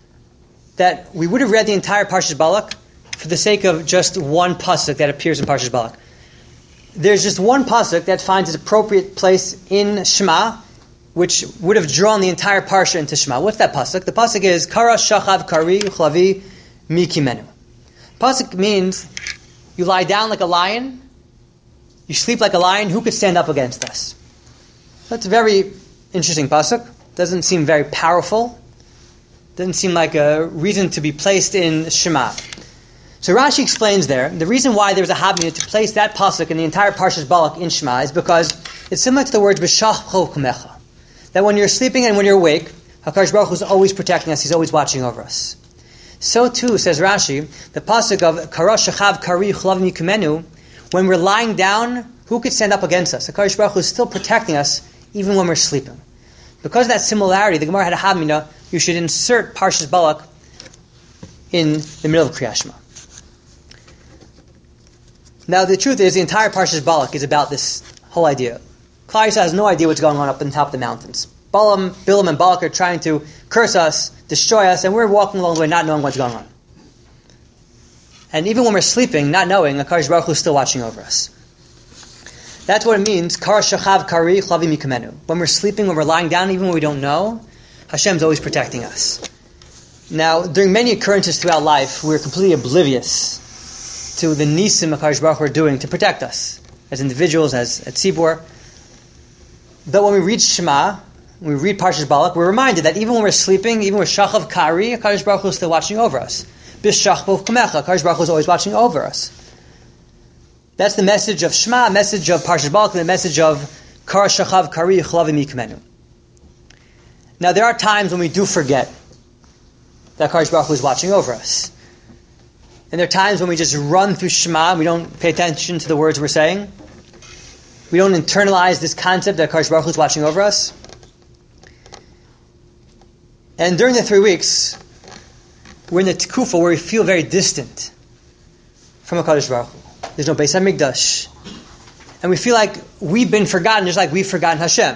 that we would have read the entire Parshas Balak for the sake of just one pasuk that appears in Parshas Balak. There's just one pasuk that finds its appropriate place in Shema, which would have drawn the entire parsha into Shema. What's that pasuk? The pasuk is Kara Shachav Kari Uchlavi Mikimenu. Pasuk means you lie down like a lion, you sleep like a lion. Who could stand up against us? That's a very interesting pasuk. Doesn't seem very powerful. Doesn't seem like a reason to be placed in Shema. So Rashi explains there, the reason why there was a habit to place that pasuk in the entire Parshas Balak in Shema is because it's similar to the words B'shach Kumecha. That when you're sleeping and when you're awake, HaKadosh Baruch Hu is always protecting us, He's always watching over us. So too, says Rashi, the pasuk of Kara Shachav Kari Chlav Mikumenu, when we're lying down, who could stand up against us? HaKadosh Baruch Hu is still protecting us even when we're sleeping. Because of that similarity, the Gemara had a habmina, you should insert Parshas Balak in the middle of Kriyas Shema. Now the truth is, the entire Parshas Balak is about this whole idea. Klal Yisrael has no idea what's going on up on top of the mountains. Bilam and Balak are trying to curse us, destroy us, and we're walking along the way not knowing what's going on. And even when we're sleeping, not knowing, HaKadosh Baruch Hu is still watching over us. That's what it means, Kar Shachav Kari Chlavi Mikamenu. When we're sleeping, when we're lying down, even when we don't know, Hashem's always protecting us. Now, during many occurrences throughout life, we're completely oblivious to the nisim HaKadosh Baruch Hu are doing to protect us, as individuals, as at Tzibur. But when we read Shema, when we read Parshas Balak, we're reminded that even when we're sleeping, even with Shachav Kari, HaKadosh Baruch Hu is still watching over us. B'shach Kumecha, HaKadosh Baruch Hu is always watching over us. That's the message of Shema, message of Parshas Balak, the message of Kar Shachav Kari Chlavim Mikmenu. Now there are times when we do forget that HaKadosh Baruch Hu is watching over us. And there are times when we just run through Shema, we don't pay attention to the words we're saying. We don't internalize this concept that HaKadosh Baruch Hu is watching over us. And during the 3 weeks, we're in the Tekufa where we feel very distant from HaKadosh Baruch Hu. There's no Beis HaMikdash. And we feel like we've been forgotten, just like we've forgotten Hashem.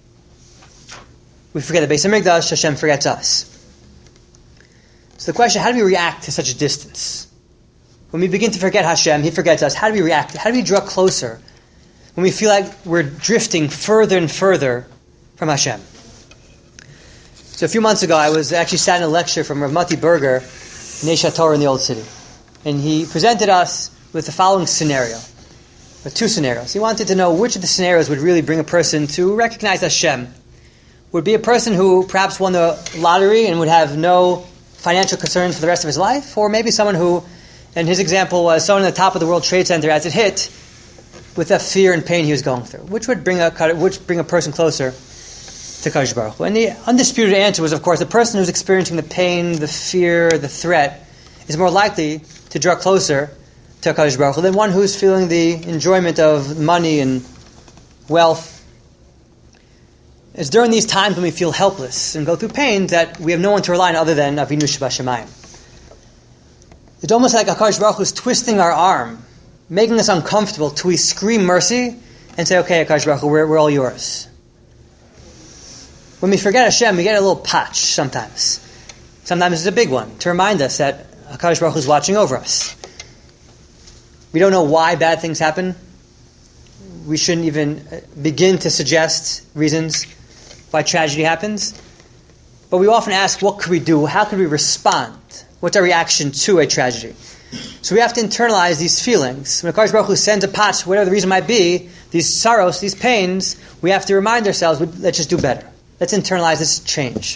We forget the Beis HaMikdash, Hashem forgets us. So the question, how do we react to such a distance? When we begin to forget Hashem, He forgets us. How do we react? How do we draw closer when we feel like we're drifting further and further from Hashem? So a few months ago, I was actually sat in a lecture from Rav Mati Berger, Neshat Torah in the Old City. And he presented us with the following scenario, or two scenarios. He wanted to know which of the scenarios would really bring a person to recognize Hashem. Would be a person who perhaps won the lottery and would have no financial concerns for the rest of his life, or maybe someone who, and his example was someone at the top of the World Trade Center as it hit, with the fear and pain he was going through. Which would bring a person closer to Kadosh Baruch Hu? And the undisputed answer was, of course, the person who's experiencing the pain, the fear, the threat, is more likely to draw closer to HaKadosh Baruch Hu than one who's feeling the enjoyment of money and wealth. It's during these times when we feel helpless and go through pain that we have no one to rely on other than Avinu Shebashamayim. It's almost like HaKadosh Baruch Hu is twisting our arm, making us uncomfortable till we scream mercy and say, okay, HaKadosh Baruch Hu, we're all yours. When we forget Hashem, we get a little patch sometimes. Sometimes it's a big one to remind us that HaKadosh Baruch Hu is watching over us. We don't know why bad things happen. We shouldn't even begin to suggest reasons why tragedy happens. But we often ask, what could we do? How could we respond? What's our reaction to a tragedy? So we have to internalize these feelings. When HaKadosh Baruch Hu sends a patch, whatever the reason might be, these sorrows, these pains, we have to remind ourselves, let's just do better. Let's internalize this change.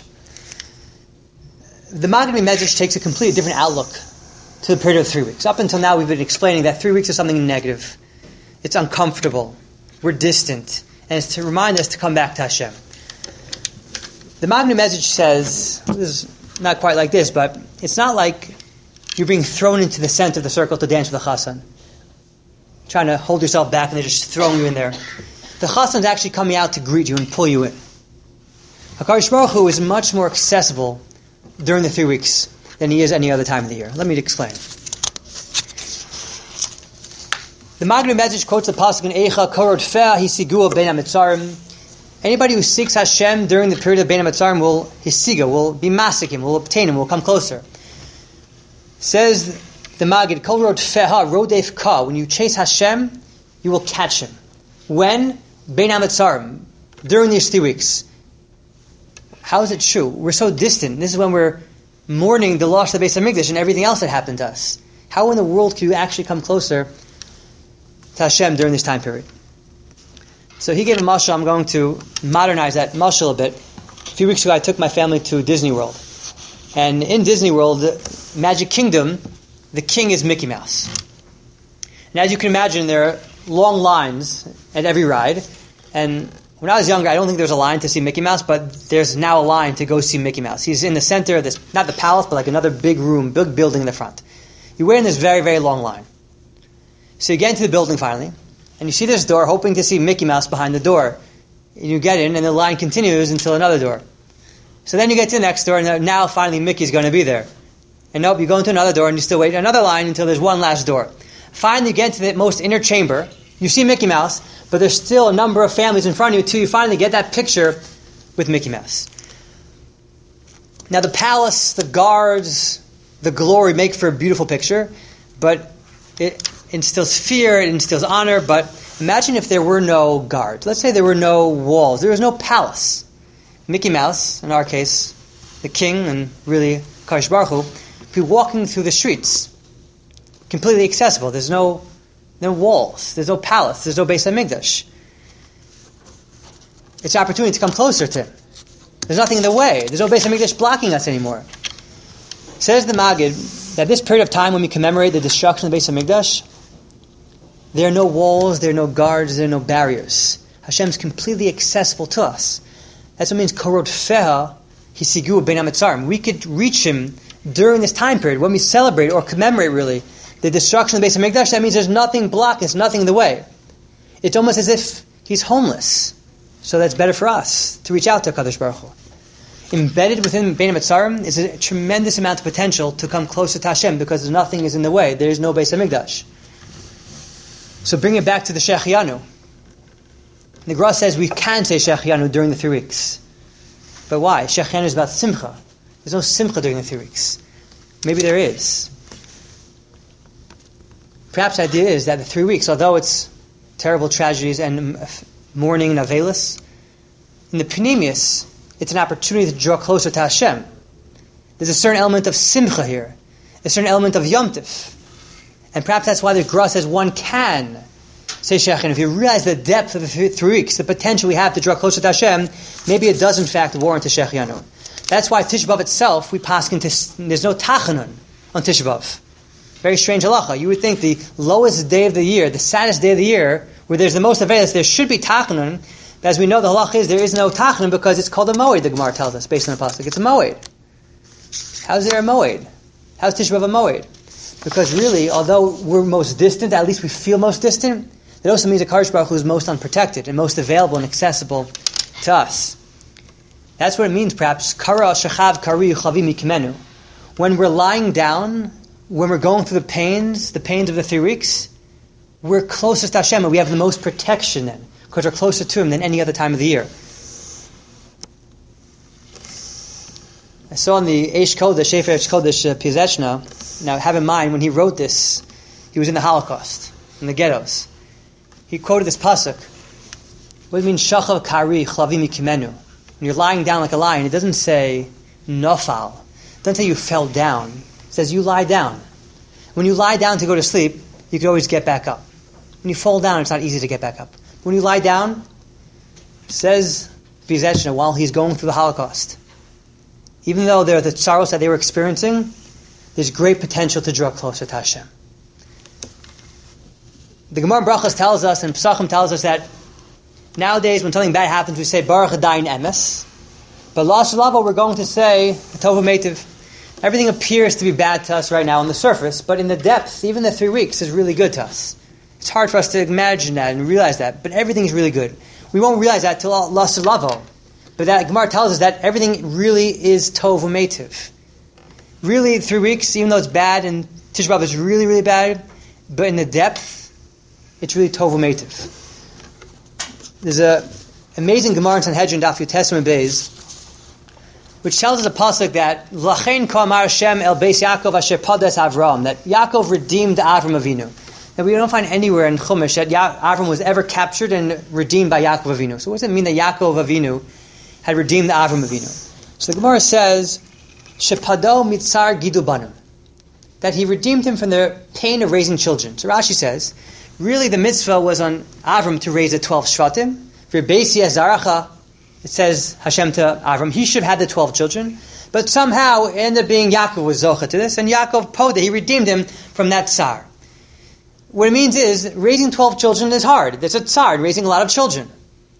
The Maggid Medrash takes a completely different outlook to the period of 3 weeks. Up until now, we've been explaining that 3 weeks is something negative. It's uncomfortable. We're distant. And it's to remind us to come back to Hashem. The Maggid Medrash says, this is not quite like this, but it's not like you're being thrown into the center of the circle to dance with the chassan. Trying to hold yourself back and they're just throwing you in there. The chassan is actually coming out to greet you and pull you in. HaKadosh Baruch Hu is much more accessible during the 3 weeks than he is any other time of the year. Let me explain. The Maggid Medrash quotes the pasuk in Eicha Korod Feh Hisigua Ben HaMetzarim. Anybody who seeks Hashem during the period of Ben HaMetzarim will hisiga, will be masikim, will obtain him, will come closer. Says the Maggid, Korod Feha Rodef Ka. When you chase Hashem, you will catch him. When? Ben HaMetzarim. During these 3 weeks. How is it true? We're so distant. This is when we're mourning the loss of the Beis HaMikdash and everything else that happened to us. How in the world can you actually come closer to Hashem during this time period? So he gave a mashal. I'm going to modernize that mashal a bit. A few weeks ago I took my family to Disney World. And in Disney World, Magic Kingdom, the king is Mickey Mouse. And as you can imagine, there are long lines at every ride. And when I was younger, I don't think there was a line to see Mickey Mouse, but there's now a line to go see Mickey Mouse. He's in the center of this, not the palace, but like another big room, big building in the front. You wait in this very, very long line. So you get into the building finally, and you see this door, hoping to see Mickey Mouse behind the door. And you get in, and the line continues until another door. So then you get to the next door, and now finally Mickey's going to be there. And nope, you go into another door, and you still wait another line until there's one last door. Finally you get to the most inner chamber. You see Mickey Mouse, but there's still a number of families in front of you until you finally get that picture with Mickey Mouse. Now the palace, the guards, the glory make for a beautiful picture, but it instills fear, it instills honor. But imagine if there were no guards. Let's say there were no walls. There was no palace. Mickey Mouse, in our case, the king, and really Kadosh Baruch Hu, be walking through the streets, completely accessible. There's no walls. There's no palace. There's no Beis HaMikdash. It's an opportunity to come closer to him. There's nothing in the way. There's no Beis HaMikdash blocking us anymore. Says the Maggid that this period of time when we commemorate the destruction of the Beis HaMikdash, there are no walls, there are no guards, there are no barriers. Hashem's completely accessible to us. That's what means Korod Feha Hisigu Ben HaMetzarim. We could reach him during this time period when we celebrate or commemorate really the destruction of the Beis HaMikdash. That means there's nothing blocking, there's nothing in the way. It's almost as if he's homeless. So that's better for us to reach out to HaKadosh Baruch Hu. Embedded within Ben HaMetzarim is a tremendous amount of potential to come closer to Hashem because nothing is in the way. There is no Beis HaMikdash. So bring it back to the Shechianu. The Gra says we can say Shechianu during the 3 weeks. But why? Shechianu is about Simcha. There's no Simcha during the 3 weeks. Maybe there is. Perhaps the idea is that the 3 weeks, although it's terrible tragedies and mourning and avelis, in the Pneumius, it's an opportunity to draw closer to Hashem. There's a certain element of Simcha here, a certain element of Yom Tif. And perhaps that's why the Gra says one can say Shechianu. If you realize the depth of the 3 weeks, the potential we have to draw closer to Hashem, maybe it does in fact warrant a Shechianu. That's why Tisha B'Av itself, we paskin there's no Tachanun on Tisha B'Av. Very strange halacha. You would think the lowest day of the year, the saddest day of the year, where there's the most available, there should be Tachanun. But as we know, the halacha is there is no Tachanun because it's called a Moed, the Gemara tells us, based on the pasuk. It's a Moed. How is there a Moed? How is Tisha B'Av a Moed? Because really, although we're most distant, at least we feel most distant, it also means that Kadosh Baruch Hu is most unprotected and most available and accessible to us. That's what it means, perhaps, Kara Shachav Kari Chavi Mikimenu. When we're lying down, when we're going through the pains of the 3 weeks, we're closest to Hashem, and we have the most protection then, because we're closer to Him than any other time of the year. I saw in the Eish Kodesh, Sefer Eish Kodesh Pizechna, now have in mind, when he wrote this, he was in the Holocaust, in the ghettos. He quoted this pasuk. What does it mean, Shachav Kari Chlavi Mikimenu? When you're lying down like a lion, it doesn't say nafal. It doesn't say you fell down. It says you lie down. When you lie down to go to sleep, you can always get back up. When you fall down, it's not easy to get back up. When you lie down, says Pizechna, while he's going through the Holocaust, even though they're the sorrows that they were experiencing, there's great potential to draw closer to Hashem. The Gemara in Brachos tells us, and Pesachim tells us that nowadays when something bad happens, we say Baruch Adayin Emes. But La'ashalavo, we're going to say Tova Meitiv. Everything appears to be bad to us right now on the surface, but in the depth, even the 3 weeks is really good to us. It's hard for us to imagine that and realize that, but everything is really good. We won't realize that till La'ashalavo. But that Gemara tells us that everything really is Tova Meitiv. Really, 3 weeks, even though it's bad, and Tisha B'Av is really, really bad, but in the depth, it's really Tova Meitiv. There's an amazing Gemara in Sanhedrin, Daf Yud Beis, which tells us a pasuk that Lachein Ka'amar Hashem el Beis Yaakov asher padas Avram, that Yaakov redeemed Avram Avinu. That we don't find anywhere in Chumash that Avram was ever captured and redeemed by Yaakov Avinu. So what does it mean that Yaakov Avinu had redeemed Avram Avinu? So the Gemara says, Shepado mitzar gidu banu, that he redeemed him from the pain of raising children. So Rashi says, really the mitzvah was on Avram to raise the 12 shvatim. For Beisi Ezaracha, it says Hashem to Avram, he should have the 12 children. But somehow it ended up being Yaakov was zocha to this, and Yaakov Poda, he redeemed him from that tsar. What it means is, raising 12 children is hard. There's a tsar, raising a lot of children.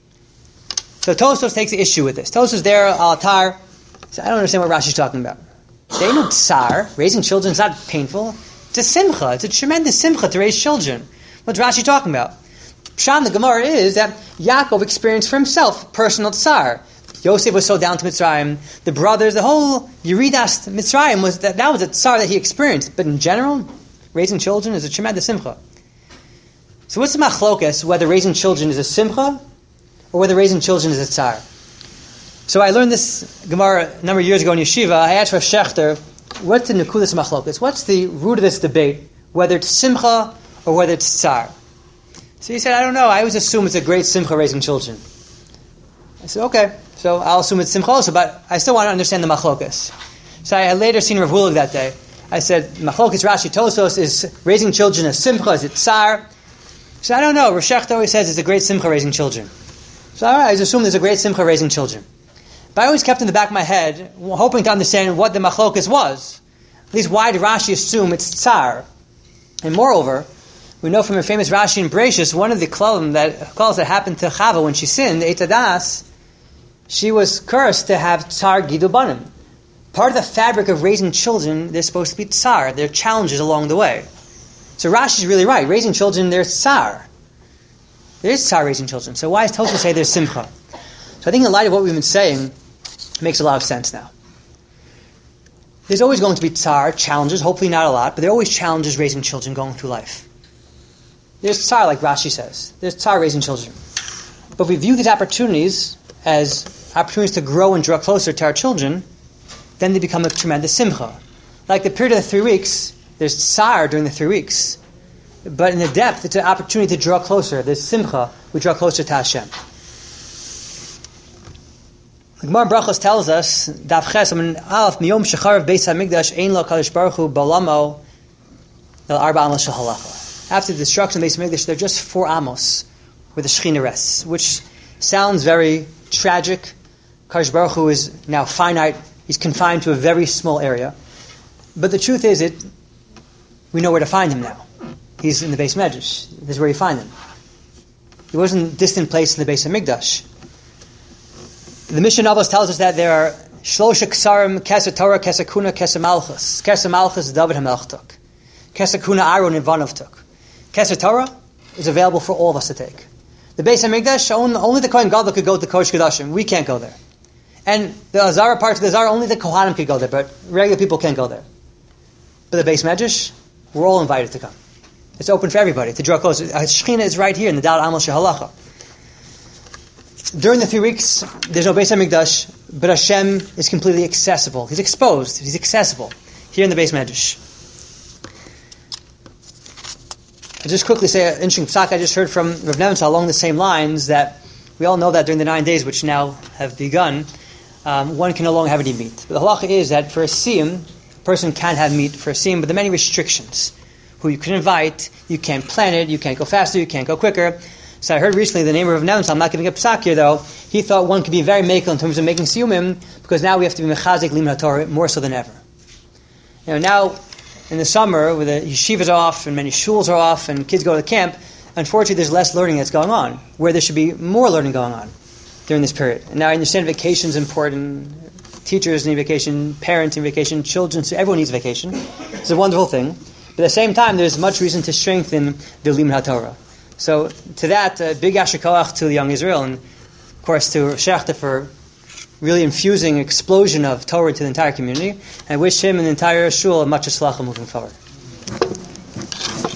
So Tosfos takes the issue with this. Tosfos there, Al-Atar, so I don't understand what Rashi's talking about. They know tsar, raising children is not painful. It's a simcha, it's a tremendous simcha to raise children. What's Rashi talking about? Pshan, the Gemara is that Yaakov experienced for himself personal tsar. Yosef was so down to Mitzrayim. The brothers, the whole Yeridas Mitzrayim, that was a tsar that he experienced. But in general, raising children is a tremendous simcha. So what's the machlokas, whether raising children is a simcha or whether raising children is a tsar? So I learned this Gemara a number of years ago in Yeshiva. I asked Rav Shechter, what's the nekudas machlokas? What's the root of this debate? Whether it's simcha or whether it's tsar? So he said, I don't know. I always assume it's a great simcha raising children. I said, okay. So I'll assume it's simcha also, but I still want to understand the machlokas. So I had later seen Rav Wulig that day. I said, machlokas Rashi Tosfos, is raising children a simcha, is it tsar? So I don't know. Rav Shechter always says it's a great simcha raising children. So I just assume there's a great simcha raising children. But I always kept in the back of my head, hoping to understand what the machlokas was. At least why did Rashi assume it's tsar? And moreover, we know from a famous Rashi in Bereshis, one of the klalim that happened to Chava when she sinned, Eitadas, she was cursed to have tsar gidu banim. Part of the fabric of raising children, they're supposed to be tsar. There are challenges along the way. So Rashi's really right. Raising children, there's tsar. There is tsar raising children. So why does Tosfos say there's simcha? So I think in light of what we've been saying, it makes a lot of sense now. There's always going to be tsar, challenges, hopefully not a lot, but there are always challenges raising children going through life. There's tsar, like Rashi says. There's tsar raising children. But if we view these opportunities as opportunities to grow and draw closer to our children, then they become a tremendous simcha. Like the period of the 3 weeks, there's tsar during the 3 weeks. But in the depth, it's an opportunity to draw closer. There's simcha, we draw closer to Hashem. The Gemara Brachos tells us, Daf Ches, Aleph, Miyom Shecharav Beis HaMikdash, Ein Lo Kadosh Baruch Hu Balamo El Arba Amos Shel Halacha. After the destruction of the Beis HaMikdash, there are just 4 amos where the Shekhinah rests, which sounds very tragic. Kadosh Baruch Hu is now finite. He's confined to a very small area. But the truth is, we know where to find him now. He's in the Beis Medrash. This is where you find him. He wasn't in a distant place in the Beis HaMikdash. The Mishnah Avos tells us that there are Shlosha Ksarim, Kesed Torah, Kesed Kuna, Kesed Malchus. Kesed Malchus, David HaMelech took. Keser Kuna Aaron and Vanov took. Keser Torah is available for all of us to take. The Beis HaMikdash, only the Kohen Gadol could go to the Kodesh Kodashim. We can't go there. And the Azara parts of the Azara, only the Kohanim could go there, but regular people can't go there. But the Beis Medrash, we're all invited to come. It's open for everybody to draw closer. Shechina is right here in the Dal Amal Shehalacha. During the 3 weeks, there's no Beis HaMikdash, but Hashem is completely accessible. He's exposed. He's accessible here in the Beis Medrash. I'll just quickly say an interesting psak I just heard from Rav Nebenzahl along the same lines, that we all know that during the 9 days, which now have begun, one can no longer have any meat. But the halacha is that for a siyum, a person can have meat for a siyum, but there are many restrictions. Who you can invite, you can't plan it, you can't go faster, you can't go quicker. So I heard recently the name of Rav Nebenzahl, I'm not giving a psak here though, he thought one could be very makel in terms of making siyumim, because now we have to be mechazik limud haTorah more so than ever. Now, in the summer, where the yeshivas are off and many shuls are off and kids go to camp, unfortunately there's less learning that's going on, where there should be more learning going on during this period. And now I understand vacation is important. Teachers need vacation, parents need vacation, children, so everyone needs vacation. It's a wonderful thing. But at the same time, there's much reason to strengthen the limud haTorah. So to that, big Yasher Koach to the Young Israel, and of course to Shechter for really infusing explosion of Torah to the entire community. I wish him and the entire shul much aslacha moving forward.